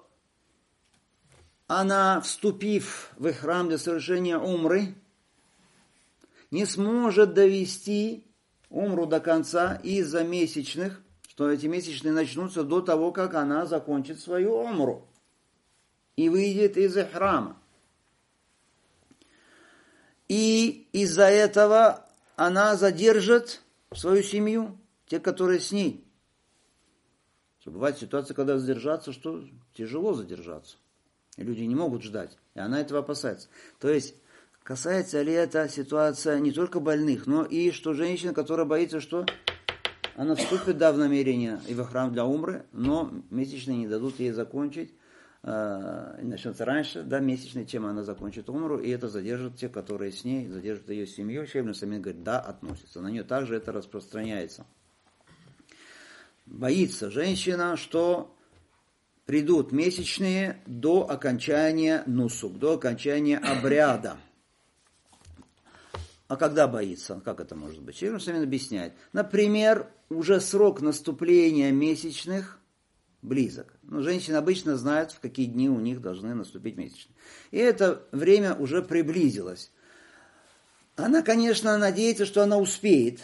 она, вступив в ихрам для совершения умры, не сможет довести умру до конца из-за месячных, что эти месячные начнутся до того, как она закончит свою умру и выйдет из ихрама. И из-за этого она задержит свою семью, те, которые с ней. Бывает ситуация, когда задержаться, что тяжело задержаться. И люди не могут ждать, и она этого опасается. То есть, касается ли эта ситуация не только больных, но и что женщина, которая боится, что она вступит, да, в намерение и в храм для умры, но месячные не дадут ей закончить, э, начнется раньше, да, месячные, чем она закончит умру, и это задержит те, которые с ней, задержит ее семью. Шейх Аль-Усаймин говорит, да, относится. На нее также это распространяется. Боится женщина, что придут месячные до окончания нусук, до окончания обряда. А когда боится? Как это может быть? Шейх Аль-Усаймин объясняет. Например, уже срок наступления месячных близок. Но женщины обычно знают, в какие дни у них должны наступить месячные. И это время уже приблизилось. Она, конечно, надеется, что она успеет.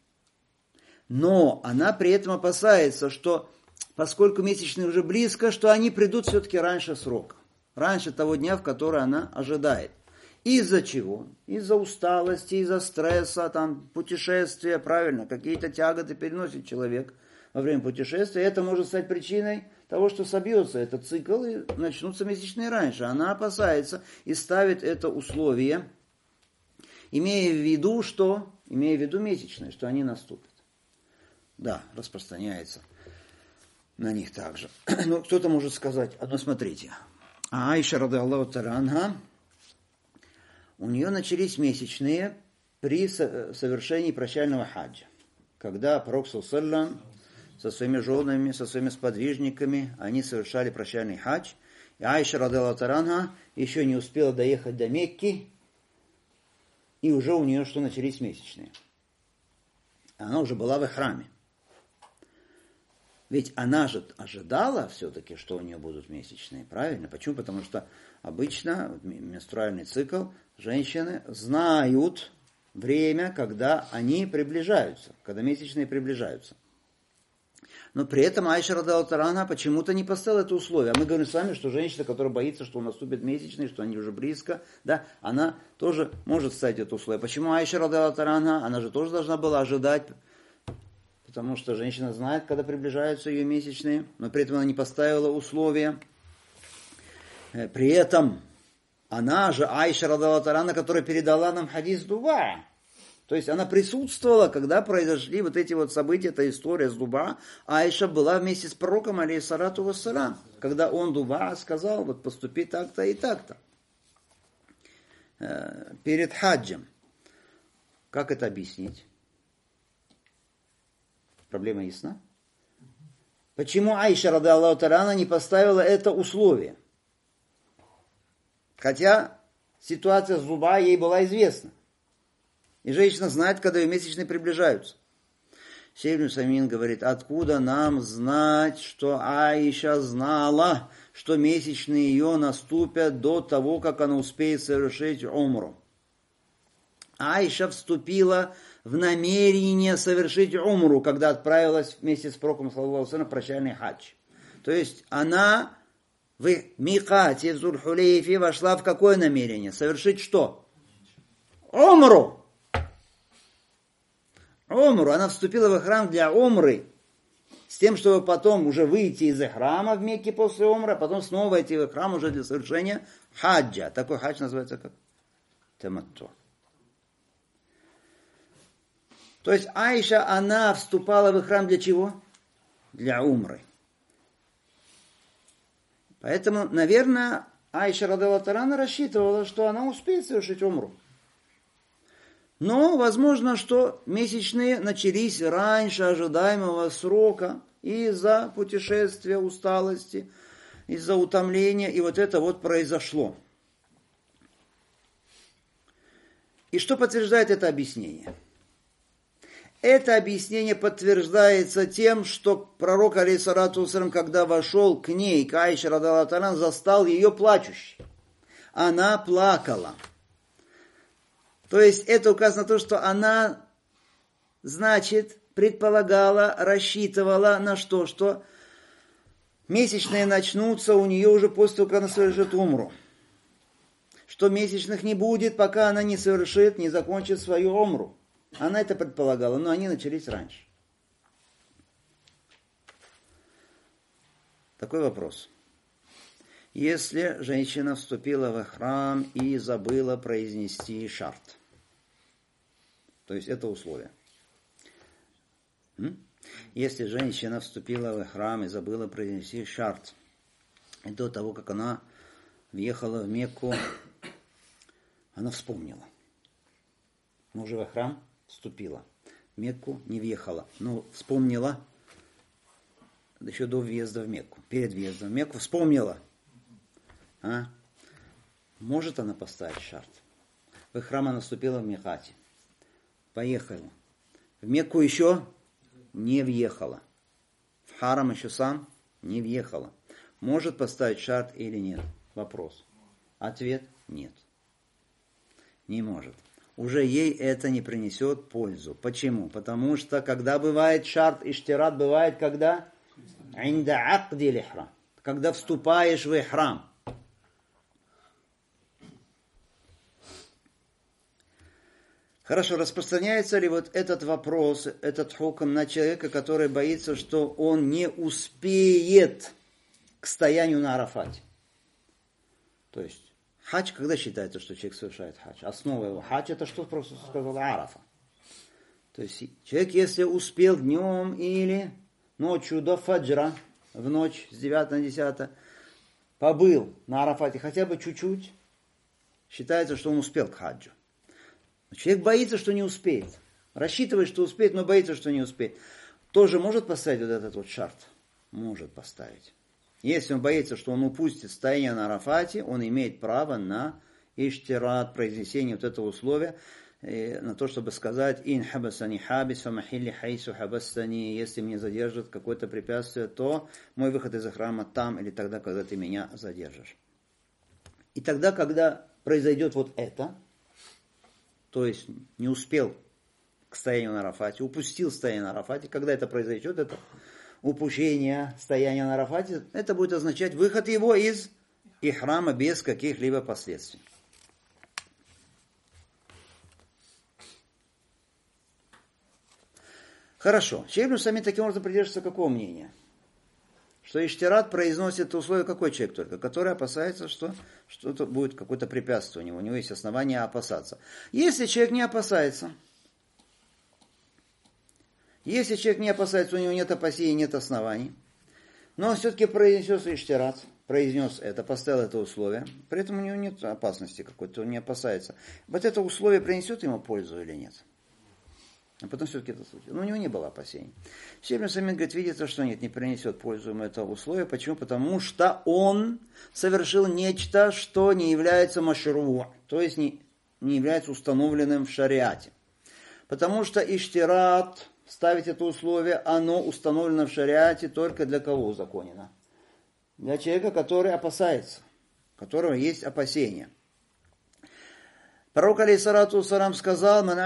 Но она при этом опасается, что поскольку месячные уже близко, что они придут все-таки раньше срока. Раньше того дня, в который она ожидает. Из-за чего? Из-за усталости, из-за стресса, там, путешествия, правильно, какие-то тяготы переносит человек во время путешествия. Это может стать причиной того, что собьется этот цикл и начнутся месячные раньше. Она опасается и ставит это условие, имея в виду, что, имея в виду месячные, что они наступят. Да, распространяется на них также. Но кто-то может сказать, ну смотрите, а Аиша, радиаллаху та'аля анха, у нее начались месячные при совершении прощального хаджа. Когда пророк саллаллаху со своими женами, со своими сподвижниками, они совершали прощальный хадж. И Аиша, радиаллаху та'аля анха, еще не успела доехать до Мекки, и уже у нее что начались месячные. Она уже была в храме. Ведь она же ожидала все-таки, что у нее будут месячные, правильно? Почему? Потому что обычно менструальный цикл женщины знают время, когда они приближаются, когда месячные приближаются. Но при этом Аиша радиаллаху анха почему-то не поставила это условие. А мы говорим с вами, что женщина, которая боится, что наступит месячные, что они уже близко, да, она тоже может ставить это условие. Почему Аиша радиаллаху анха? Она же тоже должна была ожидать, потому что женщина знает, когда приближаются ее месячные, но при этом она не поставила условия. При этом она же, Аиша радиаллаху анха, которая передала нам хадис Дуба. То есть она присутствовала, когда произошли вот эти вот события, эта история с Дуба. Аиша была вместе с пророком, алейхиссалату вассалям, когда он Дуба сказал, вот поступи так-то и так-то. э, перед хаджем. Как это объяснить? Проблема ясна? Почему Аиша, ради Аллаху та'аля, не поставила это условие? Хотя ситуация с зуба ей была известна. И женщина знает, когда ее месячные приближаются. Шейх ибн Усаймин говорит, откуда нам знать, что Аиша знала, что месячные ее наступят до того, как она успеет совершить умру. Аиша вступила в намерение совершить умру, когда отправилась вместе с пророком, саллаллаху алейхи ва саллям, в прощальный хадж. То есть она в микате, в Зуль-Хулейфе вошла в какое намерение? Совершить что? Умру! Умру. Она вступила в храм для умры, с тем, чтобы потом уже выйти из храма в Мекке после умры, а потом снова войти в храм уже для совершения хаджа. Такой хадж называется как таматту. То есть Аиша, она вступала в храм для чего? Для умры. Поэтому, наверное, Аиша радхиаллаху та'аля рассчитывала, что она успеет совершить умру. Но, возможно, что месячные начались раньше ожидаемого срока из-за путешествия, усталости, из-за утомления, и вот это вот произошло. И что подтверждает это объяснение? Это объяснение подтверждается тем, что пророк, алейхиссалату вассалям, когда вошел к ней, к Аише, радхиаллаху та'аля, застал ее плачущей. Она плакала. То есть это указано на то, что она, значит, предполагала, рассчитывала на что? Что месячные начнутся у нее уже после того, как она совершит умру. Что месячных не будет, пока она не совершит, не закончит свою умру. Она это предполагала, но они начались раньше. Такой вопрос. Если женщина вступила в храм и забыла произнести шарт, то есть это условие. Если женщина вступила в храм и забыла произнести шарт, и до того, как она въехала в Мекку, она вспомнила. Но уже во храм вступила. В Мекку не въехала, но вспомнила еще до въезда в Мекку. Перед въездом в Мекку вспомнила. А? Может она поставить шарт? В храм она вступила в Микате. Поехала. В Мекку еще не въехала. В харам еще сам не въехала. Может поставить шарт или нет? Вопрос. Ответ – нет. Не может. Уже ей это не принесет пользу. Почему? Потому что когда бывает шарт, иштират бывает когда? Инда акди лихрам. Когда вступаешь в ихрам. Хорошо, распространяется ли вот этот вопрос, этот хукм на человека, который боится, что он не успеет к стоянию на Арафате? То есть, хадж, когда считается, что человек совершает хадж? Основа его хадж, это что просто сказал Арафа. То есть, человек, если успел днем или ночью до фаджра, в ночь с девятого на десятое, побыл на Арафате хотя бы чуть-чуть, считается, что он успел к хаджу. Человек боится, что не успеет. Рассчитывает, что успеет, но боится, что не успеет. Тоже может поставить вот этот вот шарт? Может поставить. Если он боится, что он упустит стояние на Арафате, он имеет право на иштират, произнесение вот этого условия, на то, чтобы сказать «Ин хабасани хабис, фамахилли хайсу хабастани». Если мне задержат какое-то препятствие, то мой выход из храма там или тогда, когда ты меня задержишь. И тогда, когда произойдет вот это, то есть не успел к стоянию на Арафате, упустил стояние на Арафате, когда это произойдет, это упущение стояния на Арафате, это будет означать выход его из ихрама без каких-либо последствий. Хорошо. Шейх ибн Усаймин таким образом придерживается какого мнения? Что иштират произносит условие какой человек только? Который опасается, что что-то будет какое-то препятствие у него. У него есть основания опасаться. Если человек не опасается, если человек не опасается, у него нет опасений, нет оснований, но он все-таки произнесет иштират, произнес это, поставил это условие, при этом у него нет опасности какой-то, он не опасается. Вот это условие принесет ему пользу или нет? А потом все-таки это случилось. Но у него не было опасений. Шейх ибн Усаймин говорит, видится, что нет, не принесет пользу ему этого условия. Почему? Потому что он совершил нечто, что не является машру, то есть не, не является установленным в шариате. Потому что иштират, ставить это условие, оно установлено в шариате только для кого узаконено? Для человека, который опасается, у которого есть опасения. Пророк алейхиссалату вассалам сказал: кто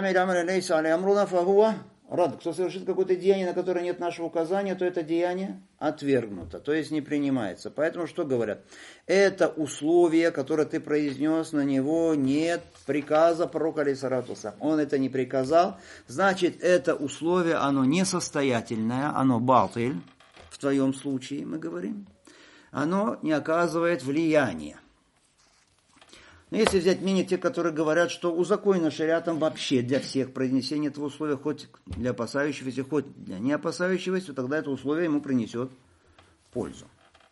совершит какое-то деяние, на которое нет нашего указания, то это деяние отвергнуто, то есть не принимается. Поэтому что говорят? Это условие, которое ты произнес, на него нет приказа пророка алейхиссалату вассалам. Он это не приказал, значит, это условие, оно несостоятельное, оно батиль, в твоем случае мы говорим, оно не оказывает влияния. Но если взять мнение тех, которые говорят, что узаконено шариатом вообще для всех произнесение этого условия, хоть для опасающегося, хоть для не опасающегося, то тогда это условие ему принесет пользу.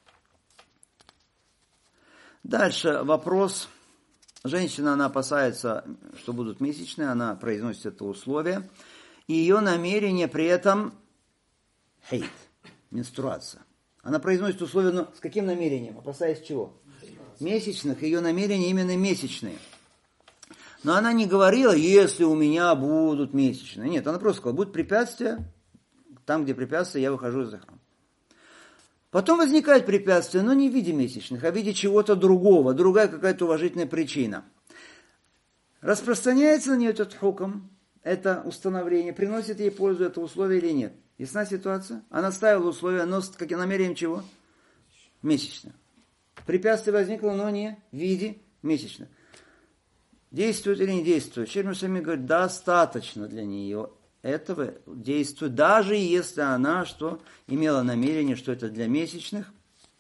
Дальше вопрос. Женщина, она опасается, что будут месячные, она произносит это условие, и ее намерение при этом хейт, менструация. Она произносит условие, но с каким намерением? Опасаясь чего? Месячных, ее намерения именно месячные. Но она не говорила, если у меня будут месячные. Нет, она просто сказала, будут препятствия, там, где препятствия, я выхожу из храма. Потом возникает препятствие, но не в виде месячных, а в виде чего-то другого, другая какая-то уважительная причина. Распространяется на нее этот хукм, это установление, приносит ей пользу это условие или нет. Ясна ситуация? Она ставила условия, но с каким намерением чего? Месячных. Препятствие возникло, но не в виде месячных. Действует или не действует? Шейх ибн Усаймин говорит, достаточно для нее этого действует, даже если она что, имела намерение, что это для месячных.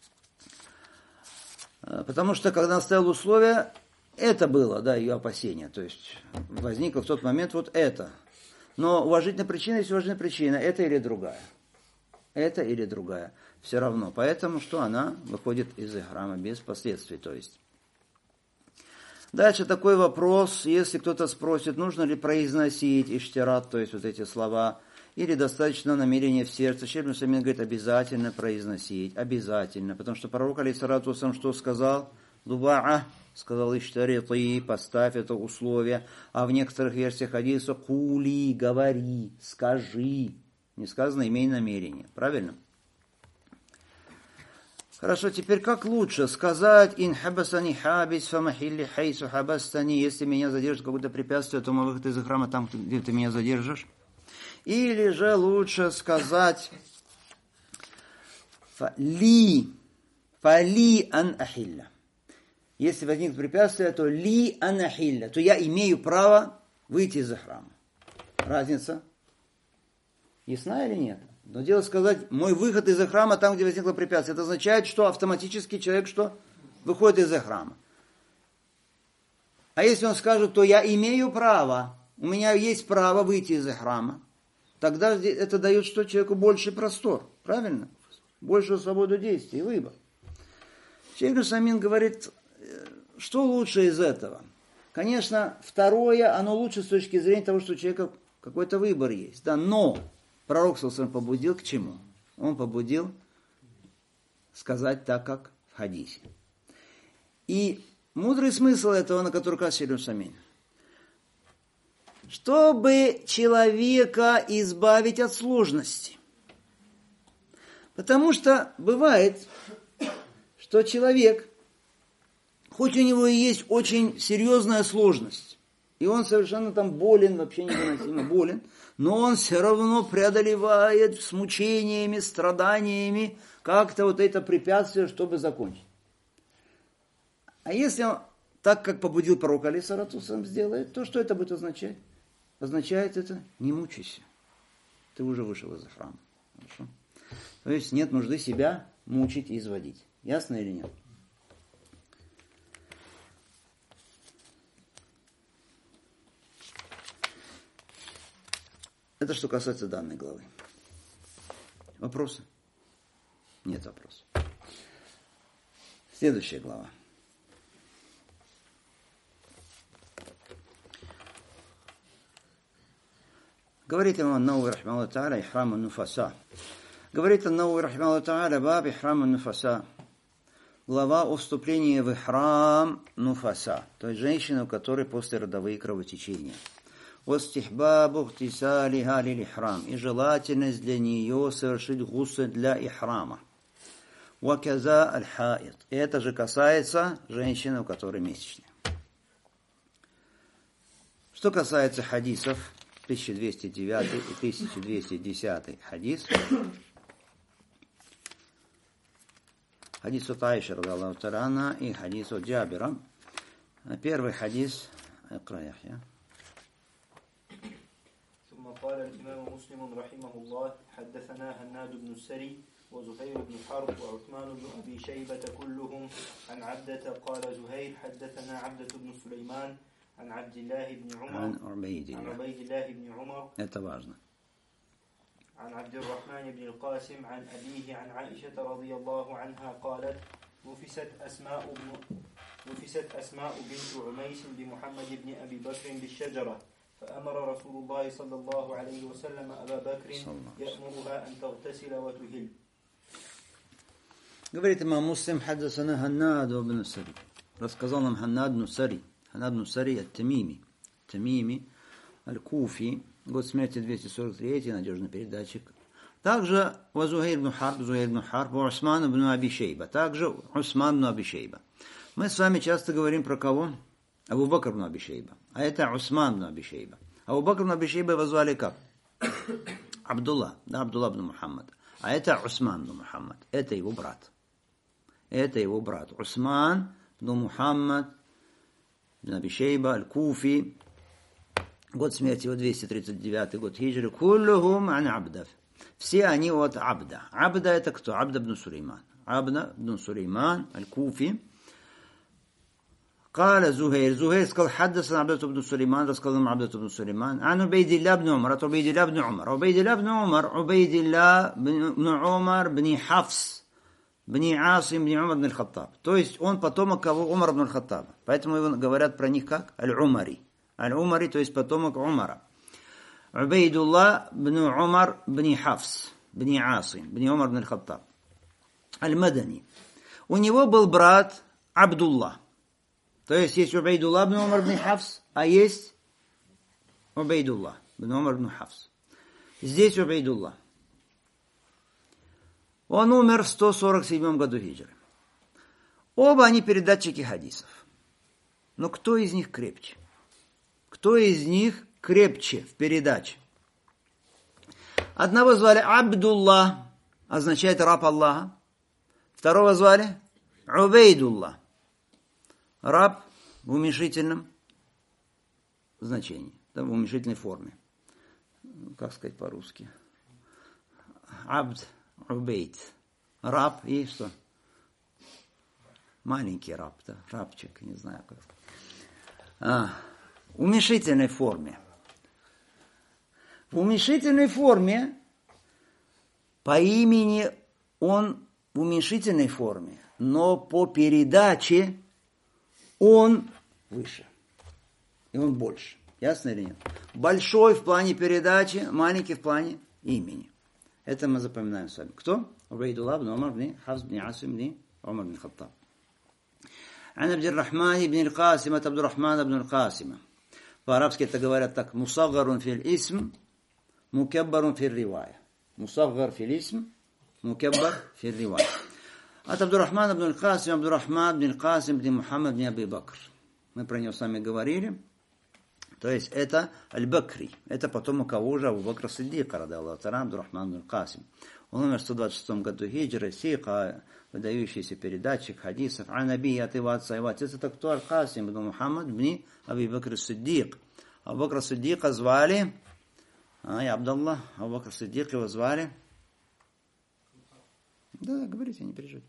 Потому что, когда она ставила условия, это было, да, ее опасение. То есть, возникло в тот момент вот это. Но уважительная причина есть уважительная причина. Это или другая. Это или другая. Все равно. Поэтому, что она выходит из ихрама без последствий. То есть. Дальше такой вопрос. Если кто-то спросит, нужно ли произносить иштират, то есть вот эти слова, или достаточно намерения в сердце. Шейх ибн Усаймин говорит, обязательно произносить. Обязательно. Потому что пророк, алейхиссалату вассалам, что сказал? Дубаа. Сказал, иштариты, поставь это условие. А в некоторых версиях хадиса кули, говори, скажи. Не сказано, имей намерение. Правильно? Хорошо, теперь как лучше сказать ин хабасани хабис фамахилли хайсу хабастани, если меня задержит какое-то препятствие, то мой выход из храма там, где ты меня задержишь. Или же лучше сказать ли, фали ан ахилля. Если возникнет препятствие, то ли ан ахилля, то я имею право выйти из храма. Разница ясна или нет? Но дело сказать, мой выход из храма там, где возникло препятствие, это означает, что автоматически человек что? Выходит из храма. А если он скажет, то я имею право, у меня есть право выйти из храма, тогда это дает что? Человеку больше простор, правильно? Большую свободу действий и выбор. Шейх ибн Усаймин говорит, что лучше из этого? Конечно, второе, оно лучше с точки зрения того, что у человека какой-то выбор есть, да, но пророк саллаллаху побудил к чему? Он побудил сказать так, как в хадисе. И мудрый смысл этого, на который указывает Шейх ибн Усаймин, чтобы человека избавить от сложности. Потому что бывает, что человек, хоть у него и есть очень серьезная сложность, и он совершенно там болен, вообще невыносимо болен, но он все равно преодолевает с мучениями, страданиями как-то вот это препятствие, чтобы закончить. А если он так, как побудил пророк алейхиссалату вассалам, сделает, то что это будет означать? Означает это, не мучайся. Ты уже вышел из храма. Хорошо? То есть нет нужды себя мучить и изводить. Ясно или нет? Это что касается данной главы. Вопросы? Нет вопросов. Следующая глава. Говорит имам ан-Навави рахимахуллаху та'аля ихрам ан-нуфаса. Говорит ан-Навави рахимахуллаху та'аля баб ихрам ан-нуфаса. Глава о вступлении в ихрам нуфаса, то есть женщины, у которой послеродовые кровотечения. Вастихбабу ихтисалиха лил-ихрам, и желательность для нее совершить гусл для ихрама. Ваказа аль-хаид, и это же касается женщины, у которой месячные. Что касается хадисов, тысяча двести девятый и тысяча двести десятый хадис. Хадис от Аиши радхиаллаху та'аля анха и хадис от Джабира. Первый хадис. اقرأ يحيى. ثم قال الإمام مسلم رحمه الله حدثنا هناد بن السري وزهير بن حرب وعثمان بن أبي شيبة كلهم عن عبدة. قال زهير حدثنا عبدة بن سليمان عن عبد الله بن عمر عن عبيد الله, عن عبيد الله بن عمر это важно. عن عبد الرحمن بن القاسم عن أبيه عن عائشة رضي الله عنها قالت نفست أسماء بن نفست أسماء بنت عميس بمحمد بن أبي بكر بالشجرة فأمر رسول الله صلى الله عليه وسلم أبا بكر يأمرها أن تغتسل وتهل. Говорит имам Муслим, حدثنا هناد بن السري. Рассказал нам Ханнад бн Сари. Ханнад бн Сари ат-Тамими. Тамими, аль-Куфи. Год смерти двести сорок третий, надежный передатчик. Также Зухайр бн Харб, Зухайр бн Харб, Усман бн Аби Шейба. Также Усман бн Аби Шейба. Мы с вами часто говорим про кого? Абу Бакр бн Аби Шейба. А это Усман бн Аби Шейба. Абу Бакр бн Аби Шейба его звали как? Абдулла. Да, Абдулла бн Мухаммад. А это Усман бн Мухаммад. Это его брат. Это его брат. Усман бн Мухаммад бн Аби Шейба, аль-Куфи. Год смерти его двести тридцать девятый год хиджры. Куллухум ан Абда. Все они от Абда. Абда это кто? Абда бн Сулейман. Абда бн Сулейман, аль-Куфи. قال زهير زهير قال حدثنا عبدة بن سليمان رسول عبدة بن سليمان عن عبيد الله بن عمر عبيد الله بن عمر عبيد الله بن عمر عبيد الله بن عمر بن حفص بن عاصم بن عمر بن الخطاب. То есть он потомок Умара бн аль-Хаттаба. Поэтому его говорят про них как аль-Умари. Аль-Умари, то есть потомок Умара. Убайдуллах бн Умар бн Хафс бн Асим бн Умар бн аль-Хаттаб. Аль-Мадани. У него был брат Абдуллах. То есть есть Убайдуллах бн Умар бн Хафс, а есть Убайдуллах бн Умар бн Хафс. Здесь Убайдуллах. Он умер в сто сорок седьмом году хиджры. Оба они передатчики хадисов. Но кто из них крепче? Кто из них крепче в передаче? Одного звали Абдуллах, означает раб Аллаха. Второго звали Убайдуллах, раб в уменьшительном значении, да, в уменьшительной форме. Как сказать по-русски? Абд, Убейд. Раб и что? Маленький раб, да, рабчик, не знаю как. А, в уменьшительной форме. В уменьшительной форме по имени он в уменьшительной форме, но по передаче он выше. И он больше. Ясно или нет? Большой в плане передачи, маленький в плане имени. Это мы запоминаем с вами. Кто? Убайдуллах бн Умар бн Хафс бн Асим бн Умар бн Хаттаб. عن عبد الرحمن بن القاسم عبد الرحمن بن القاسم. По-арабски это говорят так: мусаггарун фил исм, мукаббарун фил ривая. Мусаггар фил исм, мукаббар фил ривая. От Абдуррахмана бн аль-Касим, Абдуррахман бн аль-Касим бн Мухаммад бн Аби Бакр. Мы про него с вами говорили. То есть это аль-Бакри. Это потомок кого же? Абу Бакра Сиддика, радхиаллаху та'аля, Абдуррахман бн аль-Касим. Он умер в сто двадцать шестом году хиджры, сика, выдающийся передатчик хадисов. А наби от его отца. Его отец это кто? Аль-Касим бн Мухаммад бн Аби Бакр Сиддик. Абу Бакра Сиддика звали, а я Абдаллах, Абу Бакр Сиддик его звали. Да, да, говорите, не переживайте.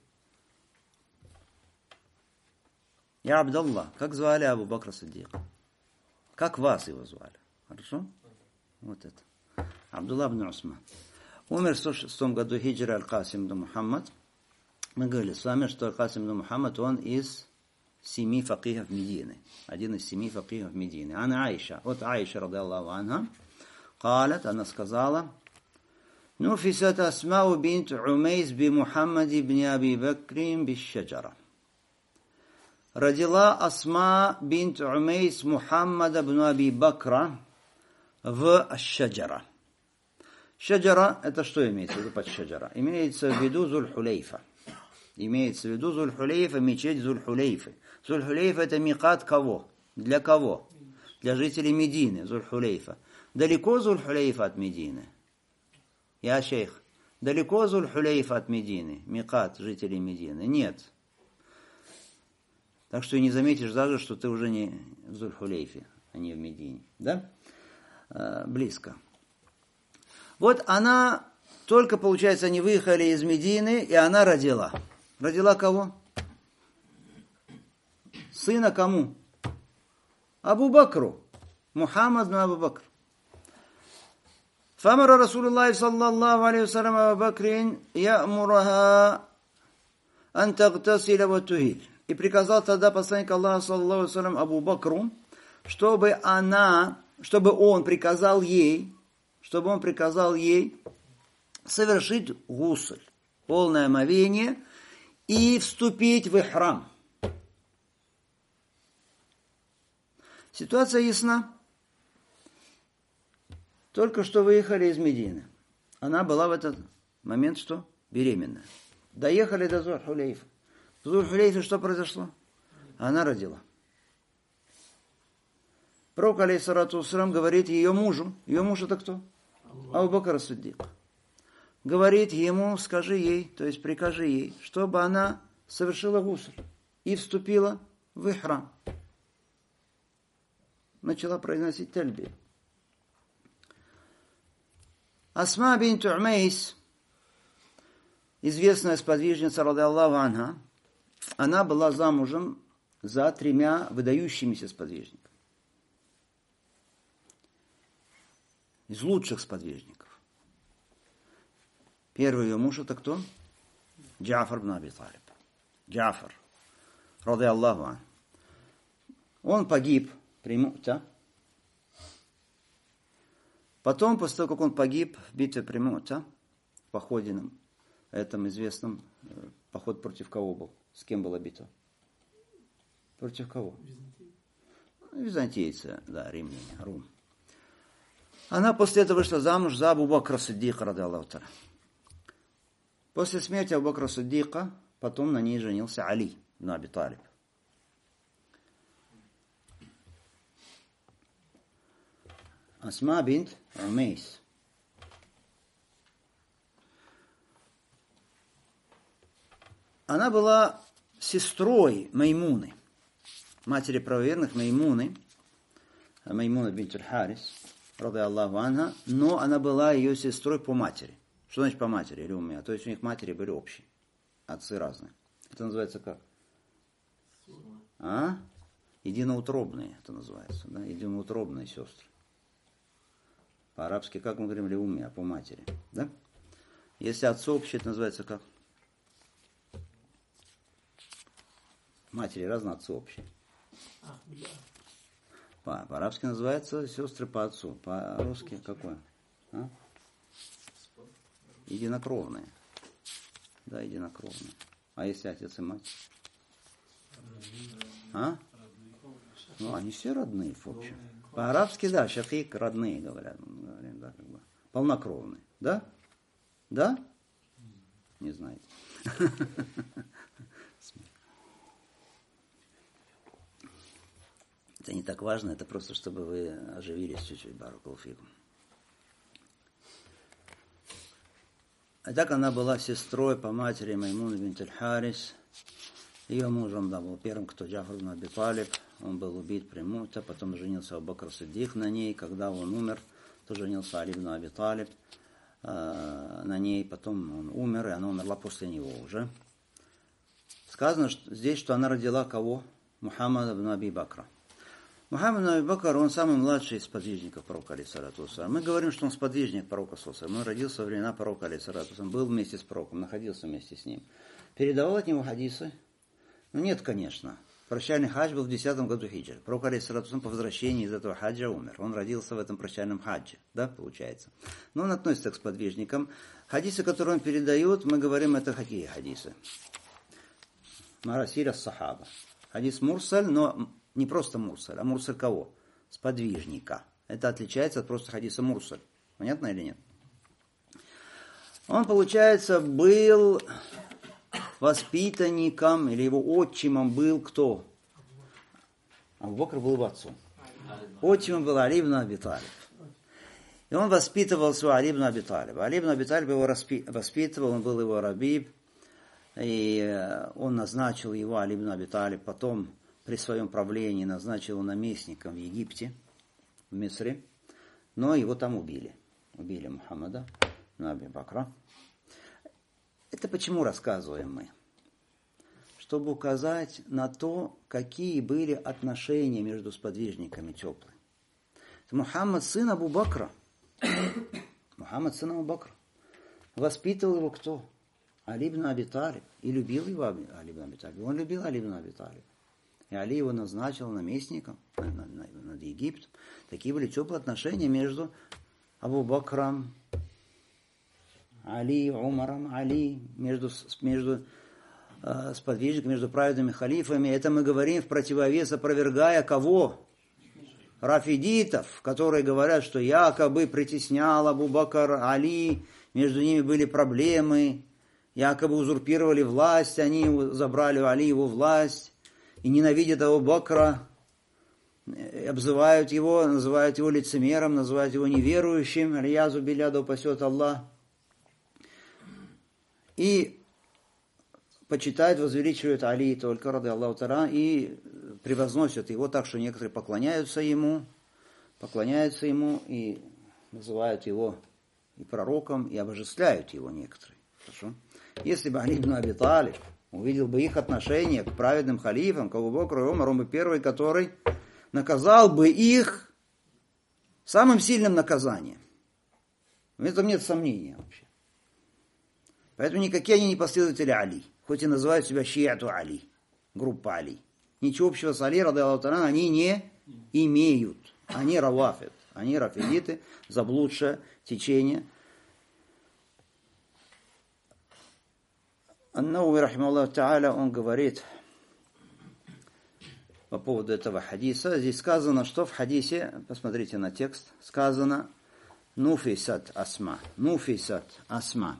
Я Абдаллах. Как звали Абу Бакра Сиддика? Как вас его звали? Хорошо? Вот это. Абдуллах бн Усман. Умер в сто шестом году хиджры Аль-Касим бн Мухаммад. Мы говорили с вами, что Касим ибн Мухаммад, он из семи факихов Медины. Один из семи факихов Медины. Ана Аиша. Вот Аиша, ради Аллаху анха, قالت, она сказала, نفست أسماء بنت عميس بمحمد بن أبي بكر بالشجرة. Родила Асма бинт Умейс Мухаммада бн Аби Бакра в Аш-Шаджара. Шаджара, это что имеется в виду под Шаджара? Имеется в виду Зуль-Хулейфа. Имеется в виду Зуль-Хулейфа, мечеть Зуль-Хулейфы. Зуль-Хулейфа это микат кого? Для кого? Для жителей Медины, Зуль-Хулейфа. Далеко Зуль-Хулейфа от Медины? Я шейх. Далеко Зуль-Хулейфа от Медины? Микат жителей Медины? Нет. Так что и не заметишь даже, что ты уже не в Зуль-Хулейфе, а не в Медине. Да? А, близко. Вот она, только, получается, они выехали из Медины, и она родила. Родила кого? Сына кому? Абу Бакру. Мухаммад бин Абу Бакр. فأمر رسول الله صلى الله عليه وسلم أبا بكر يأمرها أن تغتسل وتهيل. И приказал тогда посланник Аллаха саллаллаху алейхи ва саллям Абу Бакру, чтобы она, чтобы он приказал ей, чтобы он приказал ей совершить гусль, полное омовение, и вступить в ихрам. Ситуация ясна. Только что выехали из Медины. Она была в этот момент что? Беременная. Доехали до Зуль-Хулейфа. В Зуль-Хулейфе что произошло? Она родила. Пророк алейхиссалату вассалям говорит ее мужу. Ее муж это кто? Абу Бакр ас-Сиддик. Говорит ему, скажи ей, то есть прикажи ей, чтобы она совершила гусль и вступила в ихрам. Начала произносить тальбию. Асма бинт Умейс, известная сподвижница, ради Аллаху анха, она была замужем за тремя выдающимися сподвижниками. Из лучших сподвижников. Первый ее муж это кто? Джафар бин Аби Талиб. Джафар, ради Аллаху анху. Он погиб при Му'та. Потом, после того, как он погиб в битве при Му'та, в походе, этом известном, поход против кого был? С кем была битва? Против кого? Византийцы, да, римляне, Рум. Она после этого вышла замуж за Абу Бакра Сиддика, ради Аллаху та'аля. После смерти Абу Бакра Сиддика, потом на ней женился Али бин Аби Талиб. Асма бинт Умейс. Она была сестрой Маймуны, матери правоверных Маймуны, Маймуна бинт аль-Харис, ради Аллаху анха, но она была ее сестрой по матери. Что значит по матери или умя? То есть у них матери были общие, отцы разные. Это называется как? А? Единоутробные это называется, да? Единоутробные сестры. По-арабски, как мы говорим, леумия, по матери. Да? Если отцы общие, это называется как? Матери разные, отцы общие. По- по-арабски называется сестры по отцу. По-русски какое? А? Единокровные. Да, единокровные. А если отец и мать? А? Ну, они все родные, в общем. По-арабски, да, шакик, родные, говорят. говорят да, как бы. Полнокровные. Да? Да? Не знаете. Это не так важно, это просто, чтобы вы оживились чуть-чуть, баракаллаху фикум. А так она была сестрой по матери Маймуны бинт аль-Харис. Ее мужем, да, был первым, кто Джафар бин Аби Талиб. Он был убит при Му'та, потом женился Абу Бакр Сиддик на ней. Когда он умер, то женился Али бин Аби Талиб э, на ней. Потом он умер, и она умерла после него уже. Сказано что, здесь, что она родила кого? Мухаммада бин Аби Бакра. Мухаммад бин Аби Бакр, он самый младший из сподвижников пророка алейхиссалату вассалям. Мы говорим, что он сподвижник пророка саллаллаху алейхи ва саллям. Он родился во времена пророка алейхиссалату вассалям, был вместе с пророком, находился вместе с ним. передавал от него хадисы? Ну нет, конечно. Прощальный хадж был в десятом году хиджры. Пророк алейхиссалату по возвращении из этого хаджа умер. Он родился в этом прощальном хаджи, да, получается. Но он относится к сподвижникам. Хадисы, которые он передает, мы говорим, это какие хадисы? Марасиль ас-сахаба. Хадис мурсаль, но не просто мурсаль, а мурсаль кого? Сподвижника. Это отличается от просто хадиса мурсаль. Понятно или нет? Он, получается, был воспитанником, или его отчимом был кто? Абу Бакр был его отцом. Отчимом был Али ибн Аби Талиб. И он воспитывал своего Али ибн Аби Талиба. Али ибн Аби Талиб его воспитывал, он был его рабиб. И он назначил его, Али ибн Аби Талиб, потом при своем правлении назначил его наместником в Египте, в Мисре. Но его там убили. Убили Мухаммада, Аби Бакра. Это почему рассказываем мы? Чтобы указать на то, какие были отношения между сподвижниками теплые. Мухаммад, сын Абу Бакра. Мухаммад, сын Абу Бакра. Воспитывал его кто? Али ибн Аби Талиб. И любил его Али ибн Аби Талиб. Он любил Али ибн Аби Талиб. И Али его назначил наместником над, над, над Египтом. Такие были теплые отношения между Абу Бакром, Али, Умаром, Али, между, между э, сподвижниками, между праведными халифами. Это мы говорим в противовес, опровергая кого? Рафидитов, которые говорят, что якобы притеснял Абу Бакр, Али, между ними были проблемы, якобы узурпировали власть, они забрали у Али его власть, и ненавидят Абу Бакра, обзывают его, называют его лицемером, называют его неверующим, алиязу билля, да упасет Аллах. И почитают, возвеличивают Али только, рады Аллаху та'аля, и превозносят его так, что некоторые поклоняются ему, поклоняются ему и называют его и пророком, и обожествляют его некоторые. Хорошо? Если бы Али ибн Аби Талиб увидел бы их отношение к праведным халифам, к Абу Бакру и Умару, он бы первый, который наказал бы их самым сильным наказанием. В этом нет сомнения вообще. Поэтому никакие они не последователи Али, хоть и называют себя шиату Али, группа Али. Ничего общего с Али, рады Аллаху та'аля, они не имеют. Они равафид, они рафидиты, заблудшее течение. Ан-Науви, рахимахуллаху та'аля, он говорит по поводу этого хадиса. Здесь сказано, что в хадисе, посмотрите на текст, сказано «Нуфисат асма», «Нуфисат асма»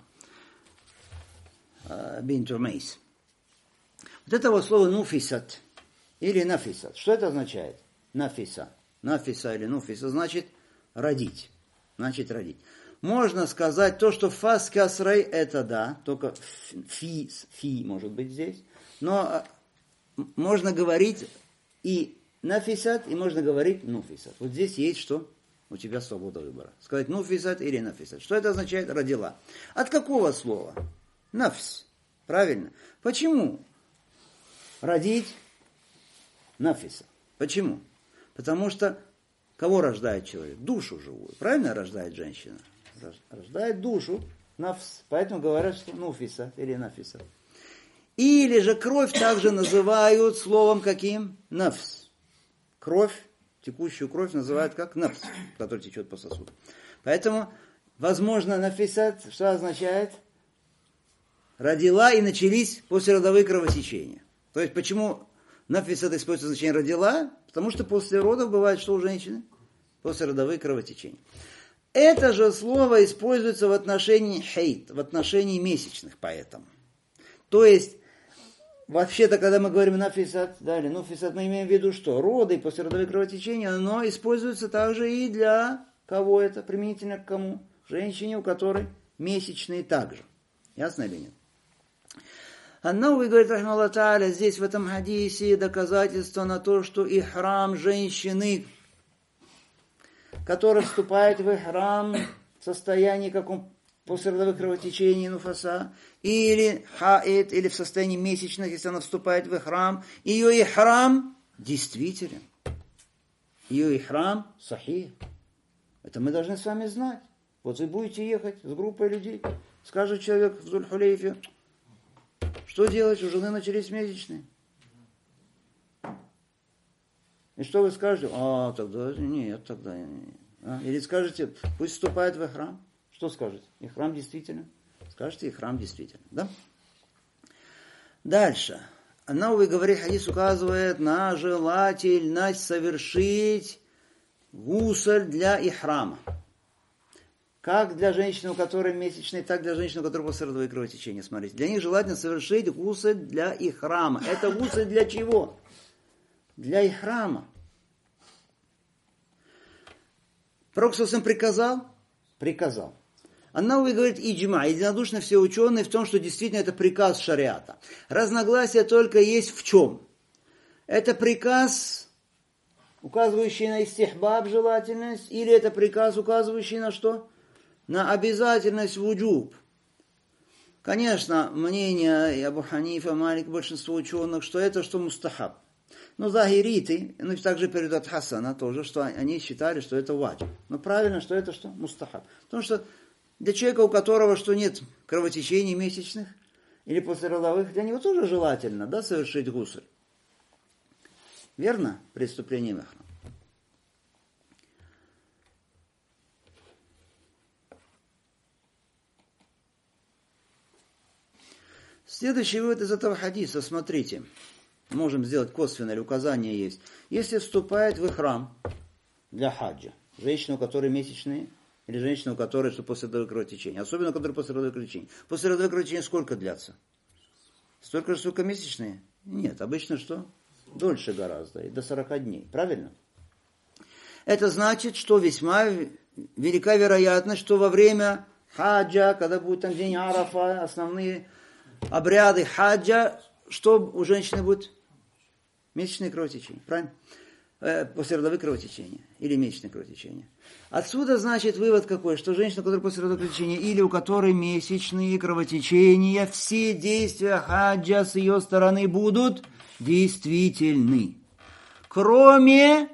бинт Умейс. Вот это вот слово «нуфисат» или «нафисат». Что это означает? «Нафиса». «Нафиса» или «нуфиса» значит родить. Значит родить. Можно сказать то, что фас касрай это да, только фи, фи может быть здесь. Но можно говорить и «нафисат», и можно говорить «нуфисат». Вот здесь есть что? У тебя свобода выбора. Сказать «нуфисат» или «нафисат». Что это означает? Родила. От какого слова? Нафс. Правильно. Почему? Родить нафиса. Почему? Потому что кого рождает человек? Душу живую. Правильно рождает женщина? Рождает душу. Нафс. Поэтому говорят, что нуфиса или нафиса. Или же кровь также называют словом каким? Нафс. Кровь, текущую кровь называют как нафс, который течет по сосуду. Поэтому, возможно, нафисат, что означает? Родила и начались послеродовые кровотечения. То есть, почему нафисат используется значение родила? Потому что после родов бывает, что у женщины? Послеродовые кровотечения. Это же слово используется в отношении хейт, в отношении месячных, поэтому. То есть, вообще-то, когда мы говорим нафисат, да, или нуфисат, мы имеем в виду что? Роды и послеродовые кровотечения, но используется также и для кого это? Применительно к кому? Женщине, у которой месячные также. Ясно или нет? Ан-Науви говорит, рахимахуллаху та'аля, здесь в этом хадисе доказательство на то, что ихрам женщины, которая вступает в ихрам в состоянии каком послеродовых кровотечений нуфаса, или хаид, или в состоянии месячных, если она вступает в ихрам, ее ихрам действителен. Ее ихрам сахих. Это мы должны с вами знать. Вот вы будете ехать с группой людей, скажет человек в Зуль-Хулейфе, Что делать? У жены начались месячные. И что вы скажете? А, тогда нет, тогда нет. А? Или скажете, пусть вступает в ихрам. Что скажете? Ихрам действительно? Скажете, ихрам действительно. Да? Дальше. Новый говорит, хадис указывает на желательность совершить гусль для ихрама. Как для женщины, у которой месячные, так для женщины, у которой послеродовое кровотечение. Смотрите. Для них желательно совершить гусль для ихрама. Это гусль для чего? Для ихрама. Пророк сам приказал? Приказал. Ан-Навави говорит иджма, единодушно все ученые в том, что действительно это приказ шариата. Разногласия только есть в чем? Это приказ, указывающий на истихбаб, желательность, или это приказ, указывающий на что? На обязательность вуджуб. Конечно, мнение и Абу Ханифа, Малик, большинство ученых, что это что мустахаб. Но захириты, ну и также перед от Хасана тоже, что они считали, что это ваджиб. Но правильно, что это что? Мустахаб. Потому что для человека, у которого что нет кровотечений месячных или послеродовых, для него тоже желательно, да, совершить гусль. Верно? Преступление ихрам. Следующий вывод из этого хадиса, смотрите. Можем сделать косвенное, или указание есть. Если вступает в ихрам для хаджа, женщина, у которой месячные, или женщина, у которой что послеродовое кровотечение, особенно у которой послеродовое кровотечение. Послеродовое кровотечение сколько длится? Столько же, сколько месячные? Нет, обычно что? Дольше гораздо, и до сорока дней, правильно? Это значит, что весьма велика вероятность, что во время хаджа, когда будет там день Арафа, основные обряды хаджа, что у женщины будет? Месячное кровотечение, правильно? Э, послеродовое кровотечение или месячное кровотечение. Отсюда, значит, вывод какой, что женщина, у которой послеродовое кровотечение или у которой месячные кровотечения, все действия хаджа с ее стороны будут действительны. Кроме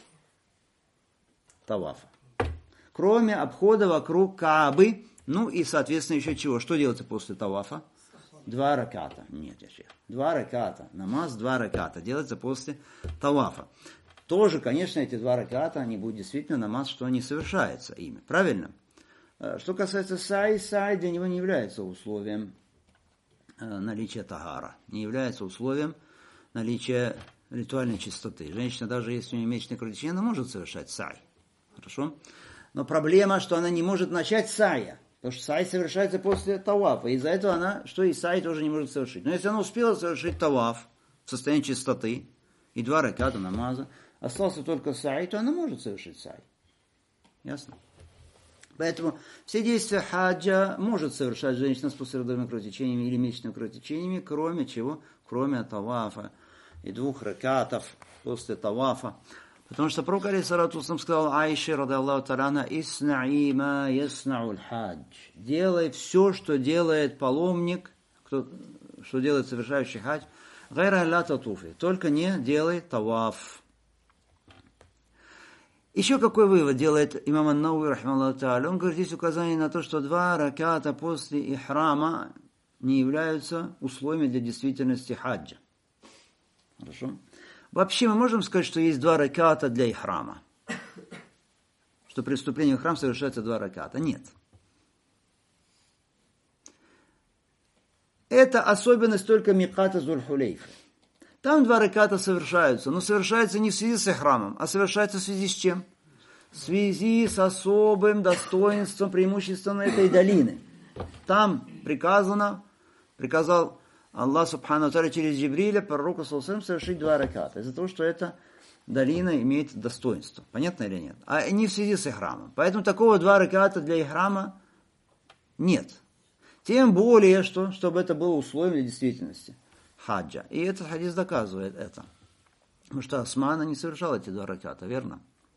тавафа. Кроме обхода вокруг Каабы, ну и, соответственно, еще чего? Что делается после тавафа? Два раката. Нет, я шейх. Два раката. Намаз два раката. Делается после тавафа. Тоже, конечно, эти два раката, они будут действительно намаз, что не совершается ими. Правильно? Что касается саи, саи для него не является условием наличия тагара. Не является условием наличия ритуальной чистоты. Женщина, даже если у нее месячное кровотечение, она может совершать сай. Хорошо? Но проблема, что она не может начать сая. Потому что сай совершается после тавафа. Из-за этого она, что и сай тоже не может совершить. Но если она успела совершить таваф в состоянии чистоты, и два раката намаза, остался только сай, то она может совершить сай. Ясно? Поэтому все действия хаджа может совершать женщина с послеродовыми кровотечениями или месячными кровотечениями, кроме чего? Кроме тавафа и двух ракатов после тавафа. Потому что пророк алейхиссалату вассалям сказал Аише, ради Аллаху та'аля, «Исна'i ма яснa'уль хадж». Делай все, что делает паломник, кто, что делает совершающий хадж, гайра ля татуфи, только не делай таваф. Еще какой вывод делает имам ан-Навави, рахимахуллаху та'аля? Он говорит, здесь указание на то, что два раката после ихрама не являются условиями для действительности хаджа. Хорошо? Вообще мы можем сказать, что есть два раката для ихрама. Что при вступлении в храм совершается два раката. Нет. Это особенность только миката Зуль-Хулейфы. Там два раката совершаются, но совершаются не в связи с ихрамом, а совершаются в связи с чем? В связи с особым достоинством, преимуществом этой долины. Там приказано, приказал Аллах Субхану Тааля через Джибриля пророку саллаллаху совершить два раката. Из-за того, что эта долина имеет достоинство. Понятно или нет? А не в связи с ихрамом. Поэтому такого два раката для ихрама нет. Тем более, что, чтобы это было условием для действительности хаджа. И этот хадис доказывает это. Потому что Османа не совершал эти два раката, верно?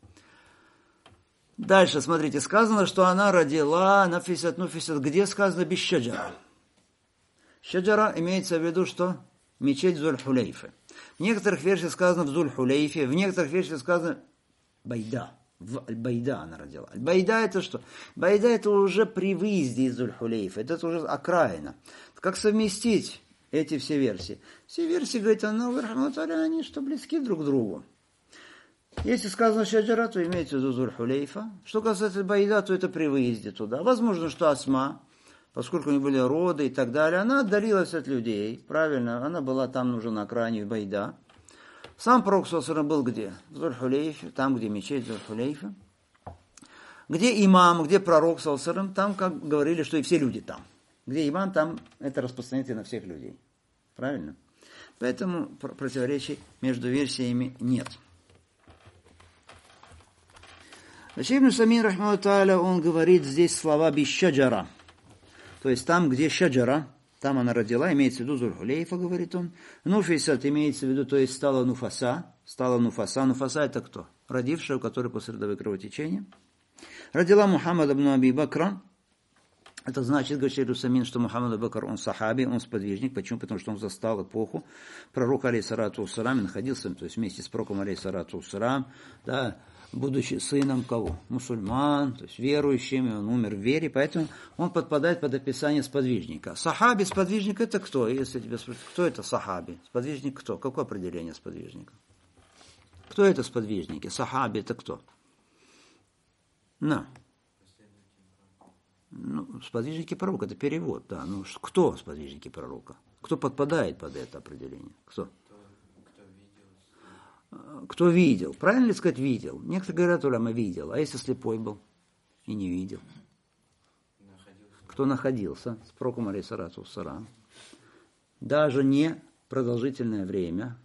Дальше, смотрите, сказано, что она родила нафисат, нуфисат. Где сказано без шаджара? Шаджара имеется в виду, что мечеть Зуль-Хулейфы. В некоторых версиях сказано в Зуль-Хулейфе, в некоторых версиях сказано Байда. В Аль-Байда она родила. Аль-Байда это что? Байда это уже при выезде из Зуль-Хулейфы. Это уже окраина. Как совместить эти все версии. Все версии, говорит Аллах, они что близки друг к другу. Если сказано шаджара, то имеется в виду Зуль-Хулейфа. Что касается Байда, то это при выезде туда. Возможно, что Асма, поскольку у нее были роды и так далее, она отдалилась от людей, правильно, она была там уже на окраине Байда. Сам пророк саллаллаху был где? В Зуль-Хулейфе, там, где мечеть Зуль-Хулейфа. Где имам, где пророк саллаллаху, там, как говорили, что и все люди там. Где имам, там это распространение на всех людей. Правильно? Поэтому противоречий между версиями нет. Ибн Самин, рахмаху тааля, он говорит здесь слова бишаджара. То есть там, где шаджара, там она родила, имеется в виду Зуль-Хулейфа, говорит он. Нуфисат имеется в виду, то есть стала Нуфаса. Стала Нуфаса. Нуфаса это кто? Родившая, у которой после родовые кровотечения. Родила Мухаммад ибн Аби Бакра. Это значит, говорит Ибн Самин, что Мухаммад ибн Бакр, он сахаби, он сподвижник. Почему? Потому что он застал эпоху. Пророк, алейхиссалату вассалам, находился, то есть вместе с пророком, алейхиссалату вассалам, да, будучи сыном кого? Мусульман, то есть верующим, и он умер в вере, поэтому он подпадает под описание сподвижника. Сахаби, сподвижник, это кто? Если тебя спрашивают, кто это сахаби? Сподвижник кто? Какое определение сподвижника? Кто это сподвижники? Сахаби это кто? На. Ну, сподвижники пророка, это перевод, да. Ну, кто сподвижники пророка? Кто подпадает под это определение? Кто? Кто видел? Правильно ли сказать видел? Некоторые говорят, уляма видел. А если слепой был и не видел? Находился. Кто находился с пророком, алейхиссалату вассалам, даже не продолжительное время.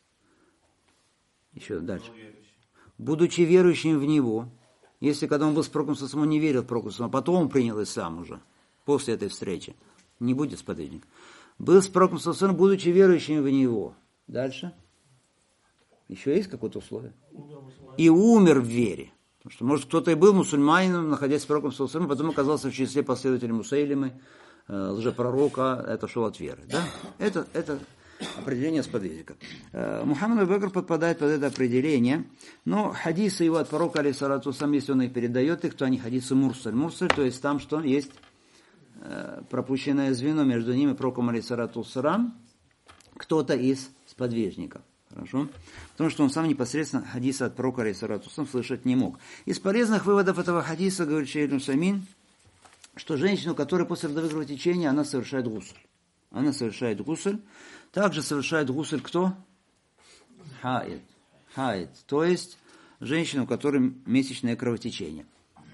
Еще дальше. Будучи верующим в него, если когда он был с пророком, он не верил в пророка, а потом он принял ислам уже, после этой встречи, не будет сподвижник. Был с пророком, будучи верующим в него. Дальше. Еще есть какое-то условие? И умер в вере. Потому что, может, кто-то и был мусульманином, находясь с пророком, потом оказался в числе последователей Мусайлимы, э, лжепророка, это шел от веры. Да? Это, это определение сподвижника. Э, Мухаммад ибн Бакр подпадает под это определение, но хадисы его от пророка, алейхиссалату вассалам, если он их передает, их, то они хадисы мурсаль. Мурсаль, то есть там, что есть э, пропущенное звено между ними, пророком, алейхиссалату вассалам, кто-то из сподвижников. Хорошо? Потому что он сам непосредственно хадиса от пророка, алейхиссалату вассалам, слышать не мог. Из полезных выводов этого хадиса, говорит шейх Ибн Самин, что женщина, у которой после родовых кровотечения, она совершает гусль. Она совершает гусль. Также совершает гусль кто? Хаид. Хаид. То есть женщина, у которой месячное кровотечение.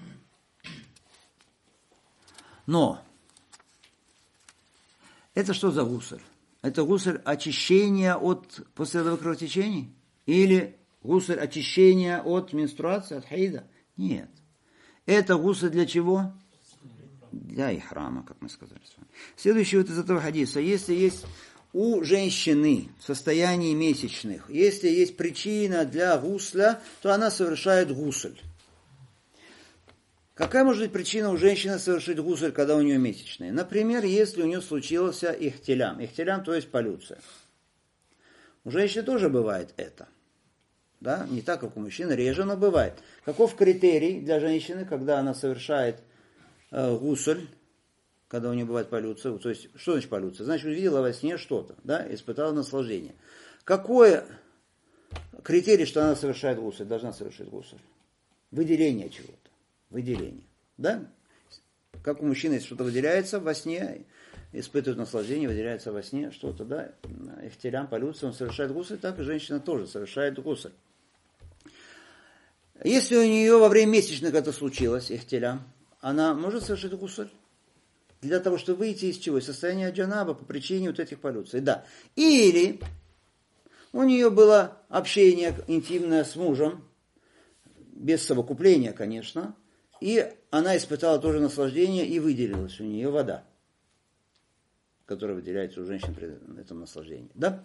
Но это что за гусль? Это гусль очищения от послеродовых кровотечений? Или гусль очищения от менструации, от хаида? Нет. Это гусль для чего? Для ихрама, как мы сказали с вами. Следующий вот из этого хадиса. Если есть у женщины в состоянии месячных, если есть причина для гусля, то она совершает гусль. Какая может быть причина у женщины совершить гусль, когда у нее месячные? Например, если у нее случился ихтилям. Ихтилям, то есть полюция. У женщины тоже бывает это. Да? Не так, как у мужчины, реже, но бывает. Каков критерий для женщины, когда она совершает э, гусль, когда у нее бывает полюция? То есть, что значит полюция? Значит, увидела во сне что-то, да, испытала наслаждение. Какой критерий, что она совершает гусль, должна совершить гусль? Выделение чего-то. Выделение. Да? Как у мужчины, если что-то выделяется во сне, испытывает наслаждение, выделяется во сне что-то, да, ихтилям, полюция, он совершает гусль, так и женщина тоже совершает гусль. Если у нее во время месячных это случилось, ихтилям, она может совершить гусль? Для того, чтобы выйти из чего? Из состояния джанаба по причине вот этих полюций. Да. Или у нее было общение интимное с мужем, без совокупления, конечно, и она испытала тоже наслаждение, и выделилась у нее вода, которая выделяется у женщин при этом наслаждении. Да?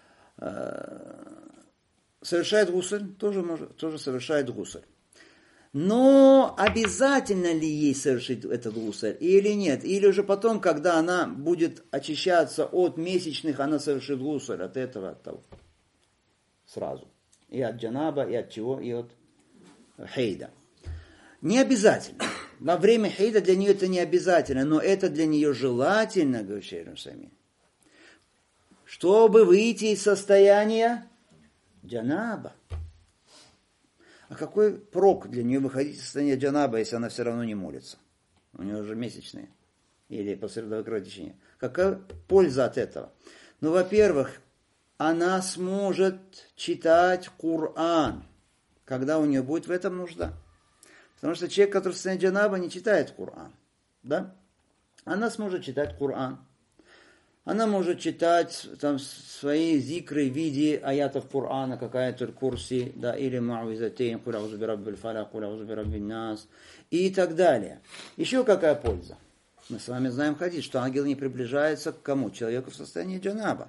Совершает гусль, тоже, может, тоже совершает гусль. Но обязательно ли ей совершить этот гусль или нет? Или уже потом, когда она будет очищаться от месячных, она совершит гусль от этого, от того. Сразу. И от джанаба, и от чего, и от хейда. Не обязательно. Во время хейда для нее это не обязательно, но это для нее желательно, говорит шейх Ибн Самин. чтобы выйти из состояния джанаба. А какой прок для нее выходить из состояния джанаба, если она все равно не молится? У нее уже месячные или послеродовое кровотечение. Какая польза от этого? Ну, во-первых, она сможет читать Коран, когда у нее будет в этом нужда. Потому что человек, который в состоянии джанаба, не читает Коран. Да? Она сможет читать Коран. Она может читать там свои зикры в виде аятов Корана, какая-то курси, да, или мауизатейн, куля аузу бираббиль фалак, куля аузу бираббин нас, и так далее. Еще какая польза? Мы с вами знаем хадис, что ангел не приближается к кому? Человеку в состоянии джанаба.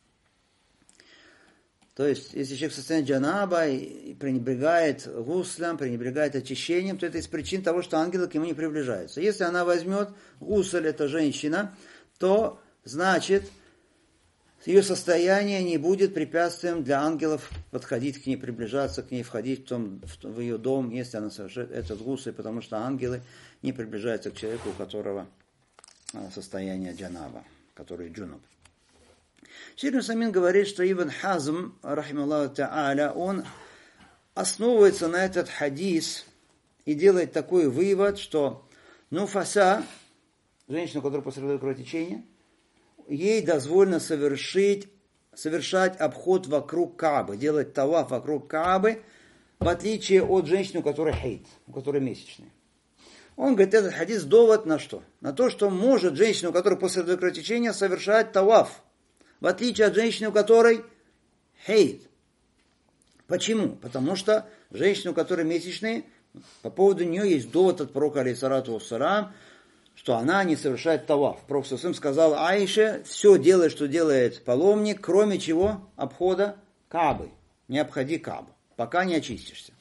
То есть, если человек в состоянии джанаба и пренебрегает гуслем, пренебрегает очищением, то это из причин того, что ангелы к нему не приближаются. Если она возьмет гусль, эта женщина, то значит, ее состояние не будет препятствием для ангелов подходить к ней, приближаться к ней, входить в, том, в ее дом, если она совершит этот гусль, потому что ангелы не приближаются к человеку, у которого состояние джанаба, который джунуб. Шейх Усаймин говорит, что Ибн Хазм, рахималлаху та'аля, он основывается на этот хадис и делает такой вывод, что нуфаса, женщина, у которой посредует кровотечение, ей дозволено совершить, совершать обход вокруг Каабы, делать таваф вокруг Каабы, в отличие от женщины, у которой хейт, у которой месячные. Он говорит, этот хадис довод на что? На то, что может женщина, у которой посредует кровотечение, совершать таваф, в отличие от женщины, у которой хейт. Почему? Потому что женщина, у которой месячные, по поводу нее есть довод от пророка, алейхиссалату вассалам, что она не совершает таваф. Пророк сам сказал Аише, все делай, что делает паломник, кроме чего? Обхода Каабы. Не обходи Каабу, пока не очистишься.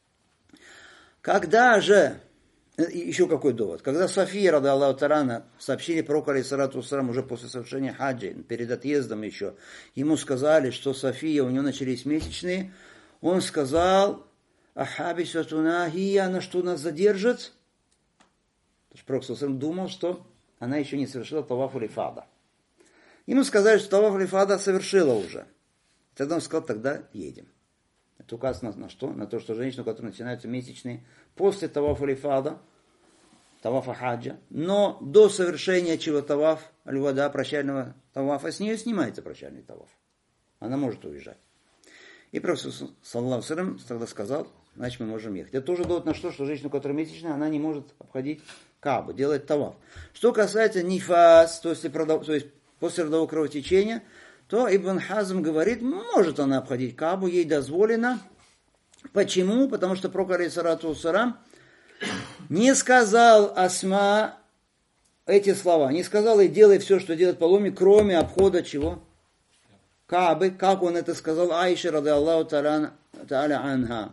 Когда же, еще какой довод? Когда София, рада Аллаху Тарана, сообщили пророку, алейхиссалату вассалам, уже после совершения хаджи, перед отъездом еще, ему сказали, что София, у нее начались месячные, он сказал, ахабисатуна хия, она что, нас задержит? Пророк думал, что она еще не совершила таваф улифада. Ему сказали, что таваф улифада совершила уже. Тогда он сказал, тогда едем. Это указано на что? На то, что женщина, у которой начинаются месячные, после таваф улифада, тавафа хаджа, но до совершения чего таваф аль-вада, прощального тавафа, с нее снимается прощальный таваф. Она может уезжать. И пророк, саллаллаху алейхи ва саллям, тогда сказал, значит, мы можем ехать. Это тоже довод на что, что женщина, у которой месячная, она не может обходить Каабу, делать таваф. Что касается нифас, то есть, то есть после родового кровотечения, то Ибн Хазм говорит, может она обходить Каабу, ей дозволено. Почему? Потому что пророк, алейхиссалату вассалам, не сказал Асма эти слова, не сказал ей, делай все, что делает паломник, кроме обхода чего? Каабы, как он это сказал Аише, рада Аллаху та'аля анха.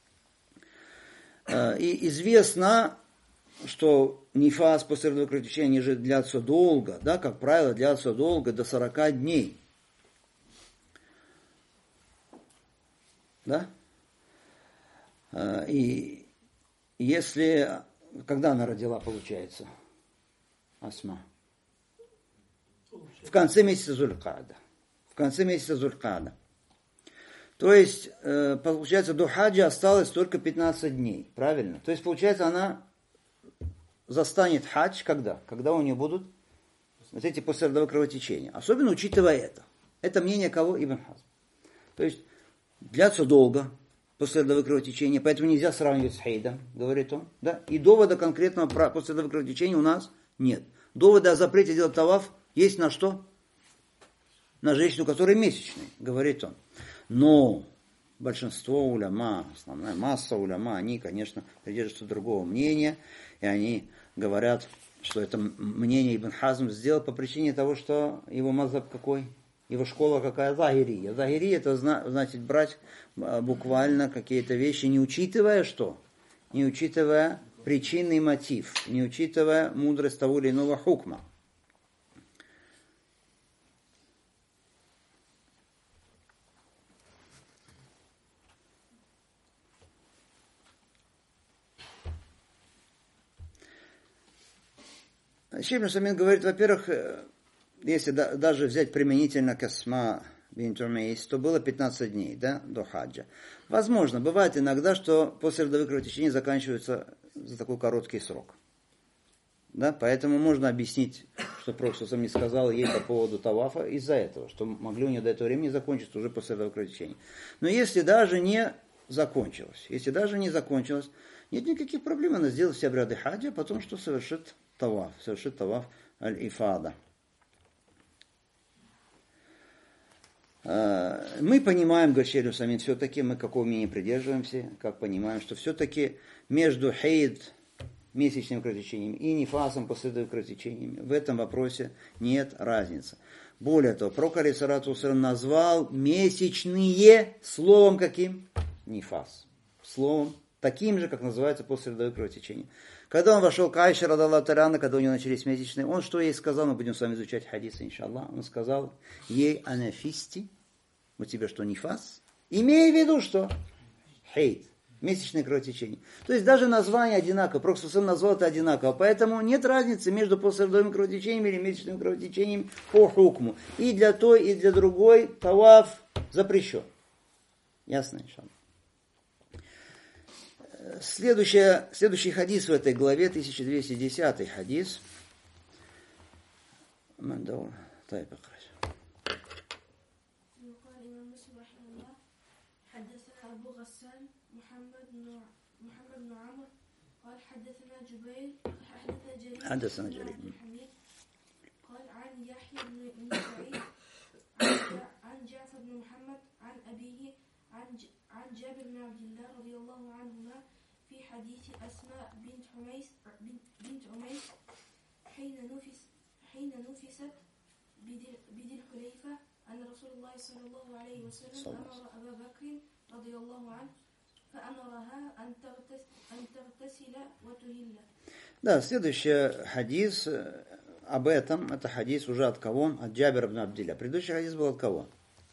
И известно, что нифас после родового кровотечения же длятся долго, да, как правило, длятся долго, до сорока дней. Да? И если, когда она родила, получается, Асма? В конце месяца Зулькада. В конце месяца Зулькада. То есть, получается, до хаджа осталось только пятнадцать дней, правильно? То есть, получается, она застанет хадж когда? Когда у нее будут вот эти послеродовые кровотечения. Особенно учитывая это. Это мнение кого? Ибн Хазм. То есть, длятся долго послеродовые кровотечения, поэтому нельзя сравнивать с хейдом, говорит он. Да? И довода конкретного про послеродовые кровотечения у нас нет. Довода о запрете делать таваф есть на что? На женщину, которая месячная, говорит он. Но большинство уляма, основная масса уляма, они, конечно, придерживаются другого мнения, и они говорят, что это мнение Ибн Хазм сделал по причине того, что его мазхаб какой? Его школа какая? Захирия. Захирия это значит брать буквально какие-то вещи, не учитывая что? Не учитывая причинный мотив, не учитывая мудрость того или иного хукма. Шейх Усаймин говорит, во-первых, если да, даже взять применительно к Асма бинт Умейс, то было пятнадцать дней, да, до хаджа. Возможно, бывает иногда, что после родовых кровотечений заканчивается за такой короткий срок. Да, поэтому можно объяснить, что Пророк не сказал ей по поводу тавафа из-за этого, что могли у нее до этого времени закончиться уже после родовых кровотечений. Но если даже не закончилось, если даже не закончилось, нет никаких проблем, она сделает все обряды хаджа, а потом что совершит таваф, совершит таваф аль-ифада. Мы понимаем, говорит Шейх Аль-Усаймин, все-таки мы какого мнения придерживаемся, как понимаем, что все-таки между хейд, месячным кровотечением, и нифасом, последующим кровотечениями, в этом вопросе нет разницы. Более того, Пророк алейхиссалату вассалям назвал месячные словом каким? Нифас. Словом таким же, как называется послеродовое кровотечение. Когда он вошел к Айше, радаллаху та'аля, когда у него начались месячные, он что ей сказал, мы будем с вами изучать хадисы, иншаллах, он сказал ей анафисти, у тебя что, нифас? Имея в виду, что? Хейт. Месячное кровотечение. То есть даже название одинаково. Пророк назвал это одинаково. Поэтому нет разницы между послеродовым кровотечением или месячным кровотечением по хукму. И для той, и для другой таваф запрещен. Ясно, иншаллах. Следующий, следующий хадис в этой главе, тысяча двести десятый хадис. حدثنا جرير قال عن يحيى بن سعيد عن جعفر بن محمد عن أبيه عن عن جابر بن عبد الله رضي الله عنهما في حديث أسماء بنت عميس بنت عميس حين نفس حين نفست بذي الحليفة أن رسول الله صلى الله عليه وسلم أمر أبا بكر رضي الله عنه فأمرها أن تغتسل وتهل. Да, следующий хадис об этом, это хадис уже от кого? От Джабира ибн Абдилля. Предыдущий хадис был от кого?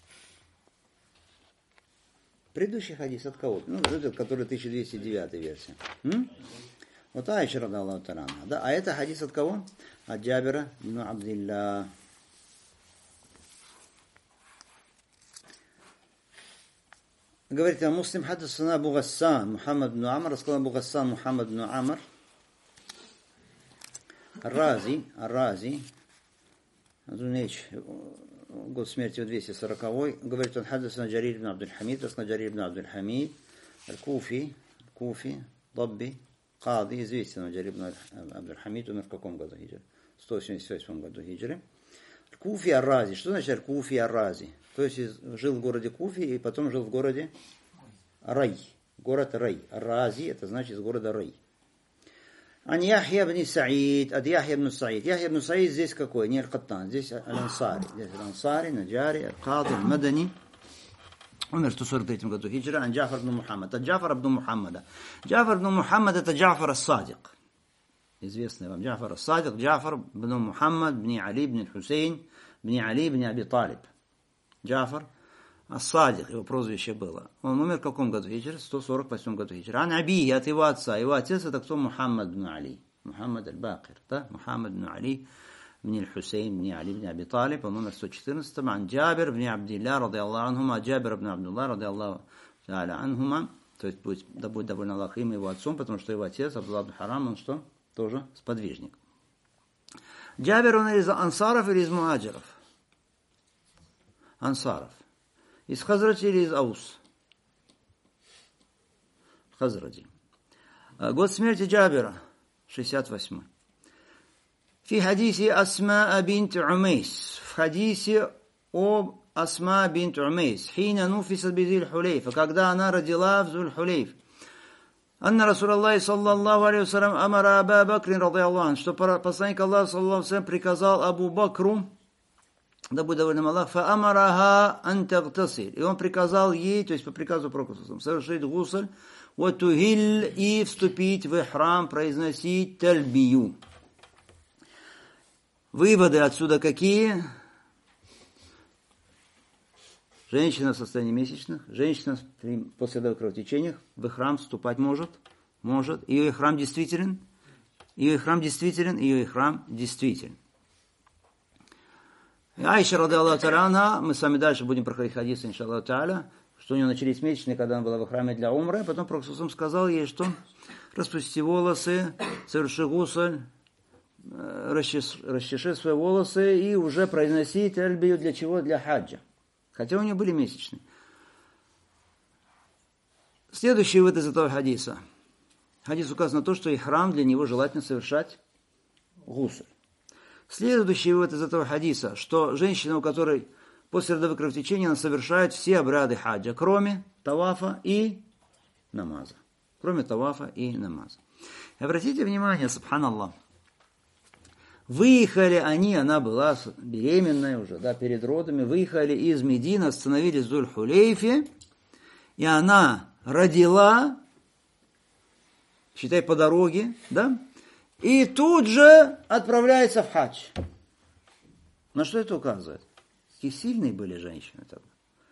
Предыдущий хадис от кого? Ну, этот, который тысяча двести девятая версия. М? Вот Айша радаллаху та'аля. Да, а это хадис от кого? От Джабира ибн Абдилля. Говорит, а муслим хадисана Абу Гассан, Мухаммад ибн Амр, рассказал Абу Гассан, Мухаммад ибн Амр, Рази, Рази, год смерти двести сороковой, говорит, он хадисана Джарир ибн Абдуль-Хамид, рассказал Джарир ибн Абдуль-Хамид, Аль-Куфи, Куфи, Дабби, Кади, известен Джарир ибн Абдуль-Хамид, умер в каком году хиджры? В сто семьдесят восьмом году хиджры. Куфи Ар-Рази. Что значит Куфи Ар-Рази? То есть жил в городе Куфи и потом жил в городе Рай. Город Рай. Рази, это значит из города Рай. Ан Яхья ибн Саид. Ад Яхья ибн Саид. Яхья ибн Саид здесь какой? Не Аль-Каттан. Здесь Аль-Ансари. Здесь Аль-Ансари, Наджари, Аль-Кади, Аль-Мадани. Умер в сто сорок третьем году хиджра. Ан Джафар ибн Мухаммад. Ад Джафар ибн Мухаммада. Джафар ибн Мухаммад это Джафар ас-Садик. Известный вам Джафар ас-Садик, Джафар ибн Мухаммад, ибн Али, ибн Хусейн, ибн Али, ибн Аби Талиб. Джафар ас-Садик, его прозвище было. Он умер в каком году хиджры? В сто сорок восьмом году хиджры. Ан Абии, от его отца. Его отец это кто? Мухаммад ибн Али. Мухаммад аль-Бакир. Да? Мухаммад ибн Али, ибн Хусейн, ибн Али, ибн Аби Талиб. Он умер в сто четырнадцатом. Ан Джабир ибн Абдилля, ради Аллаху анхума. Джабир ибн Абдулла, ради Аллаху анхума. То есть будет, да будет довольно Аллах им его отцом, потому что его отец, Абдулла ибн Харам, он что? Тоже сподвижник. Джабир, он из ансаров или из муаджиров? Ансаров. Из Хазраджи или из Аус? Хазраджи. Год смерти Джабира, шестьдесят восьмой. في حديث أسماء بنت عميس. В хадисе об Асма бинт Умейс. حين نفست بذي الحليفة. Когда она родила в Зуль-Хулейф. أن رسول الله صلى الله عليه وسلم أمر أبا بكر رضي الله عنه, что посланник Аллаха саллаллаху алейхи ва саллям приказал Абу Бакру, да будет доволен Аллах, فأمرها أن تغتسل, и он приказал ей, то есть по приказу Пророка совершить гусль, وتهل, и вступить в ихрам, произносить тальбию. Выводы отсюда какие? Женщина в состоянии месячных, женщина после родовых кровотечений в ихрам вступать может, может. Ее ихрам действителен, ее ихрам действителен, ее ихрам действителен. Айша, ради Аллаху та'аля, мы с вами дальше будем проходить хадисы, иншаллаху та'аля, что у нее начались месячные, когда она была в храме для умры, а потом Пророк сказал ей, что распусти волосы, соверши гусль, расчеши свои волосы и уже произноси тальбию для чего? Для хаджа. Хотя у нее были месячные. Следующий вывод из этого хадиса. Хадис указано на то, что ихрам для него желательно совершать гусль. Следующий вывод из этого хадиса, что женщина, у которой после родовых кровотечений, она совершает все обряды хаджа, кроме тавафа и намаза. Кроме тавафа и намаза. И обратите внимание, субханаллах, выехали они, она была беременная уже, да, перед родами, выехали из Медины, остановились в Зуль-Хулейфе, и она родила, считай, по дороге, да, и тут же отправляется в хадж. На что это указывает? Какие сильные были женщины тогда.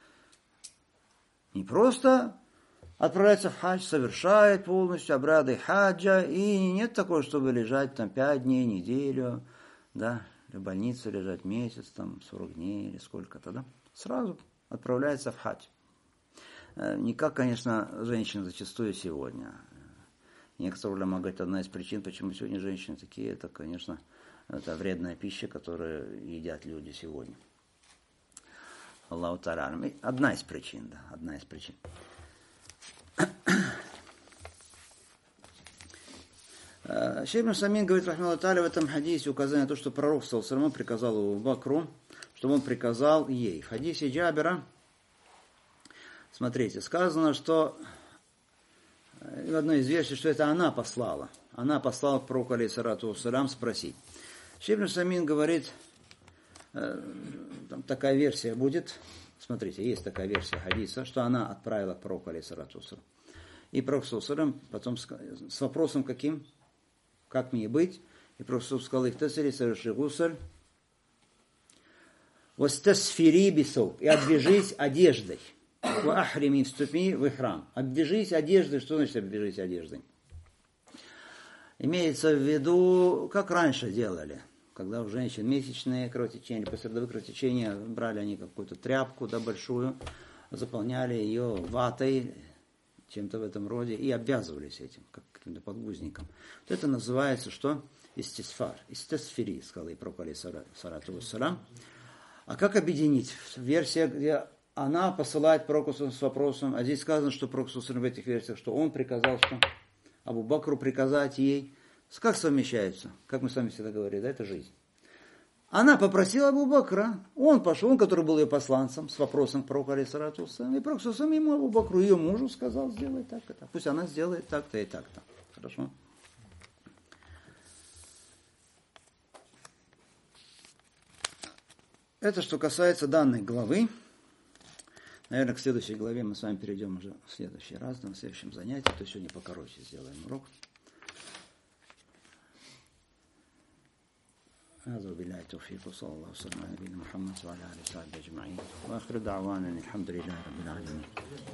Не просто отправляется в хадж, совершает полностью обряды хаджа, и нет такого, чтобы лежать там пять дней, неделю, да, в больнице лежать месяц, там сорок дней или сколько-то, да. Сразу отправляется в хадж. Не как, конечно, женщины зачастую сегодня. Некоторые уляма говорят, одна из причин, почему сегодня женщины такие, это, конечно, это вредная пища, которую едят люди сегодня. Аллаху та'аля. Одна из причин, да, одна из причин. Шейх ибн Усаймин говорит, рахмаллаху та'аля, в этом хадисе указание на то, что пророк саллаллаху алейхи ва саллям приказал Абу Бакру, чтобы он приказал ей. В хадисе Джабира, смотрите, сказано, что в одной из версий, что это она послала. Она послала к пророку алейхиссалату вассалям спросить. Шейх ибн Усаймин говорит, там такая версия будет, смотрите, есть такая версия хадиса, что она отправила к пророку алейхиссалату вассалям. И пророк саллаллаху потом с вопросом каким? Как мне быть? И пророк сказал, их тасили, соверши гусль, вастасфири бисоп, и обвяжись одеждой. Вахрими, вступи в ихрам. Обвяжись одеждой. Что значит обвяжись одеждой? Имеется в виду, как раньше делали. Когда у женщин месячные кровотечения, после родовых кровотечения, брали они какую-то тряпку, да, большую, заполняли ее ватой, чем-то в этом роде, и обвязывались этим, как каким-то подгузником. Вот это называется что? Истисфар. Истисфири, сказал и пророк алейхиссалату вассалям. А как объединить? Версия, где она посылает пророку с вопросом, а здесь сказано, что пророк в этих версиях, что он приказал, что Абу Бакру приказать ей. Как совмещаются? Как мы с вами всегда говорили, да, это жизнь. Она попросила Абу Бакра, он пошел, он, который был ее посланцем, с вопросом к пророку алейхиссалату вассалям, и пророк ему Абу Бакру, ее мужу, сказал, сделай так-то. Пусть она сделает так-то и так-то. Хорошо? Это что касается данной главы. Наверное, к следующей главе мы с вами перейдем уже в следующий раз, на следующем занятии, то сегодня покороче сделаем урок. هذا وبالله التوفيق وصلى الله وسلم على نبينا محمد وعلى اله وصحبه اجمعين واخر دعوانا الحمد لله رب العالمين.